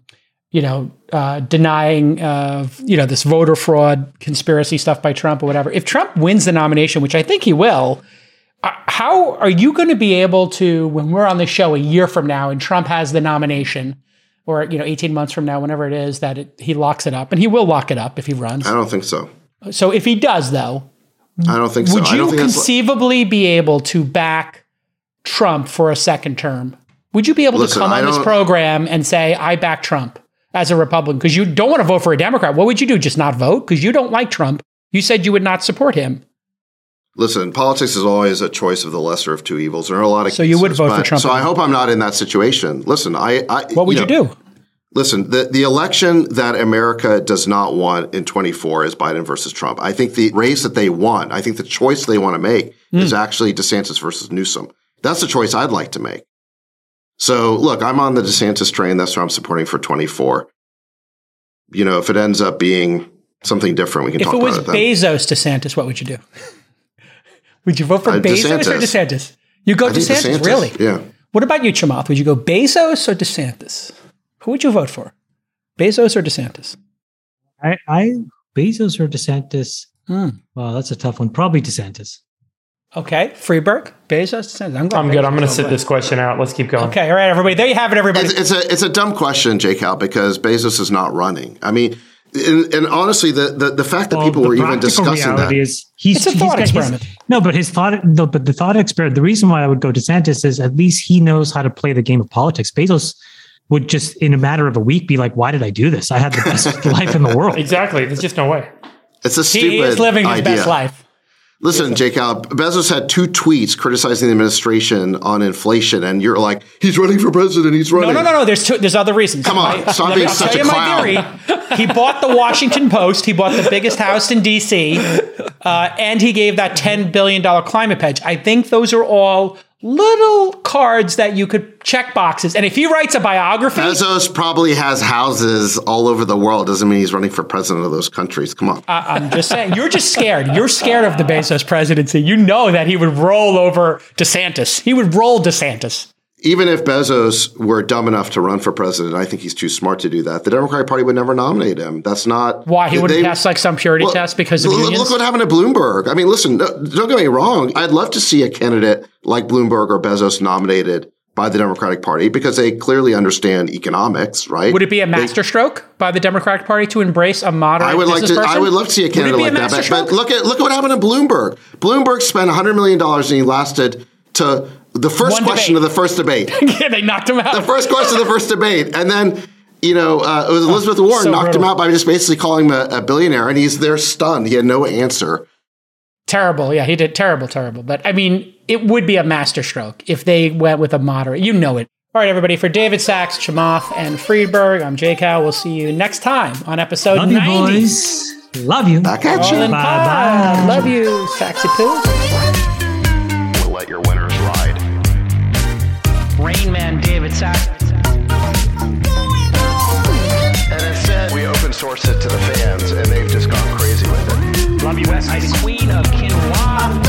denying of, this voter fraud conspiracy stuff by Trump or whatever, if Trump wins the nomination, which I think he will, how are you going to be able to, when we're on the show a year from now and Trump has the nomination, or 18 months from now, whenever it is, that he locks it up, and he will lock it up if he runs. I don't think so. So if he does, though, I don't think so. Would you conceivably be able to back Trump for a second term? Would you be able to come on this program and say, I back Trump as a Republican? Because you don't want to vote for a Democrat. What would you do? Just not vote? Because you don't like Trump. You said you would not support him. Listen, politics is always a choice of the lesser of two evils. There are a lot of you would vote for Trump. So I hope I'm not in that situation. Listen, what would you do? Listen, the election that America does not want in 24 is Biden versus Trump. I think the race that they want, I think the choice they want to make is actually DeSantis versus Newsom. That's the choice I'd like to make. So look, I'm on the DeSantis train. That's what I'm supporting for 24. You know, if it ends up being something different, we can talk about it then. If it was Bezos DeSantis, what would you do? Would you vote for Bezos or DeSantis? You go DeSantis, really? Yeah. What about you, Chamath? Would you go Bezos or DeSantis? Who would you vote for? Bezos or DeSantis? I Bezos or DeSantis? Well, that's a tough one. Probably DeSantis. Okay. Freeberg, Bezos, DeSantis. I'm good. I'm going to sit this question out. Let's keep going. Okay. All right, everybody. There you have it, everybody. It's a dumb question, J-Cal, because Bezos is not running. I mean, and honestly, the fact that people were even discussing that is it's a thought experiment. But the thought experiment. The reason why I would go DeSantis is at least he knows how to play the game of politics. Bezos would just in a matter of a week be like, "Why did I do this? I had the best life in the world." Exactly. There's just no way. It's a stupid He is living his idea. best life. Listen, J-Cal, Bezos had 2 tweets criticizing the administration on inflation, and you're like, he's running for president, he's running. No. There's other reasons. Come on, stop being such a clown. He bought the Washington Post. He bought the biggest house in D.C., and he gave that $10 billion climate pledge. I think those are all little cards that you could check boxes. And if he writes a biography... Bezos probably has houses all over the world. Doesn't mean he's running for president of those countries. Come on. I'm just saying, you're just scared. You're scared of the Bezos presidency. You know that he would roll over DeSantis. He would roll DeSantis. Even if Bezos were dumb enough to run for president, I think he's too smart to do that. The Democratic Party would never nominate him. That's not... Why? He wouldn't pass like some purity test because of unions? Look what happened to Bloomberg. I mean, listen, don't get me wrong. I'd love to see a candidate like Bloomberg or Bezos nominated by the Democratic Party because they clearly understand economics, right? Would it be a masterstroke by the Democratic Party to embrace a moderate business person? I would love to see a candidate like that. But look at what happened to Bloomberg. Bloomberg spent $100 million and he lasted to... the first question of the first debate. Yeah, they knocked him out. The first question of the first debate. And then, it was Elizabeth Warren knocked him out by just basically calling him a billionaire. And he's there stunned. He had no answer. Terrible. Yeah, he did terrible. But I mean, it would be a masterstroke if they went with a moderate. You know it. All right, everybody. For David Sachs, Chamath, and Friedberg, I'm J-Cal. We'll see you next time on episode 90. Love you, boys. Love you. Back at you. Bye-bye. Love you, Saxy Poo. We'll let your winners ride. Rain Man, David Sachs. And instead, we open source it to the fans, and they've just gone crazy with it. Love you, West. The Queen of Quinoa.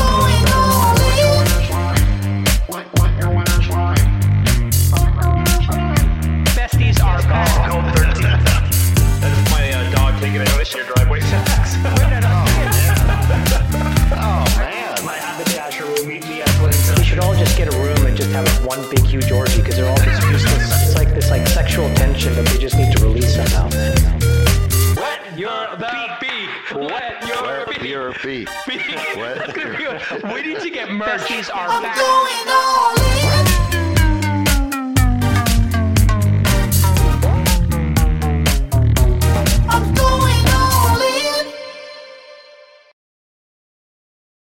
Besties are gone. That is my dog taking a notice in your driveway. Oh, man. My haberdasher will meet me at Clinton. We should all just get a room and just have one big huge orgy because they're all just useless. It's like this sexual tension that they just need to release somehow. Wet your beak. Wet your beak. Your feet. That's gonna be we need to get merch. Besties are I'm back. going all in.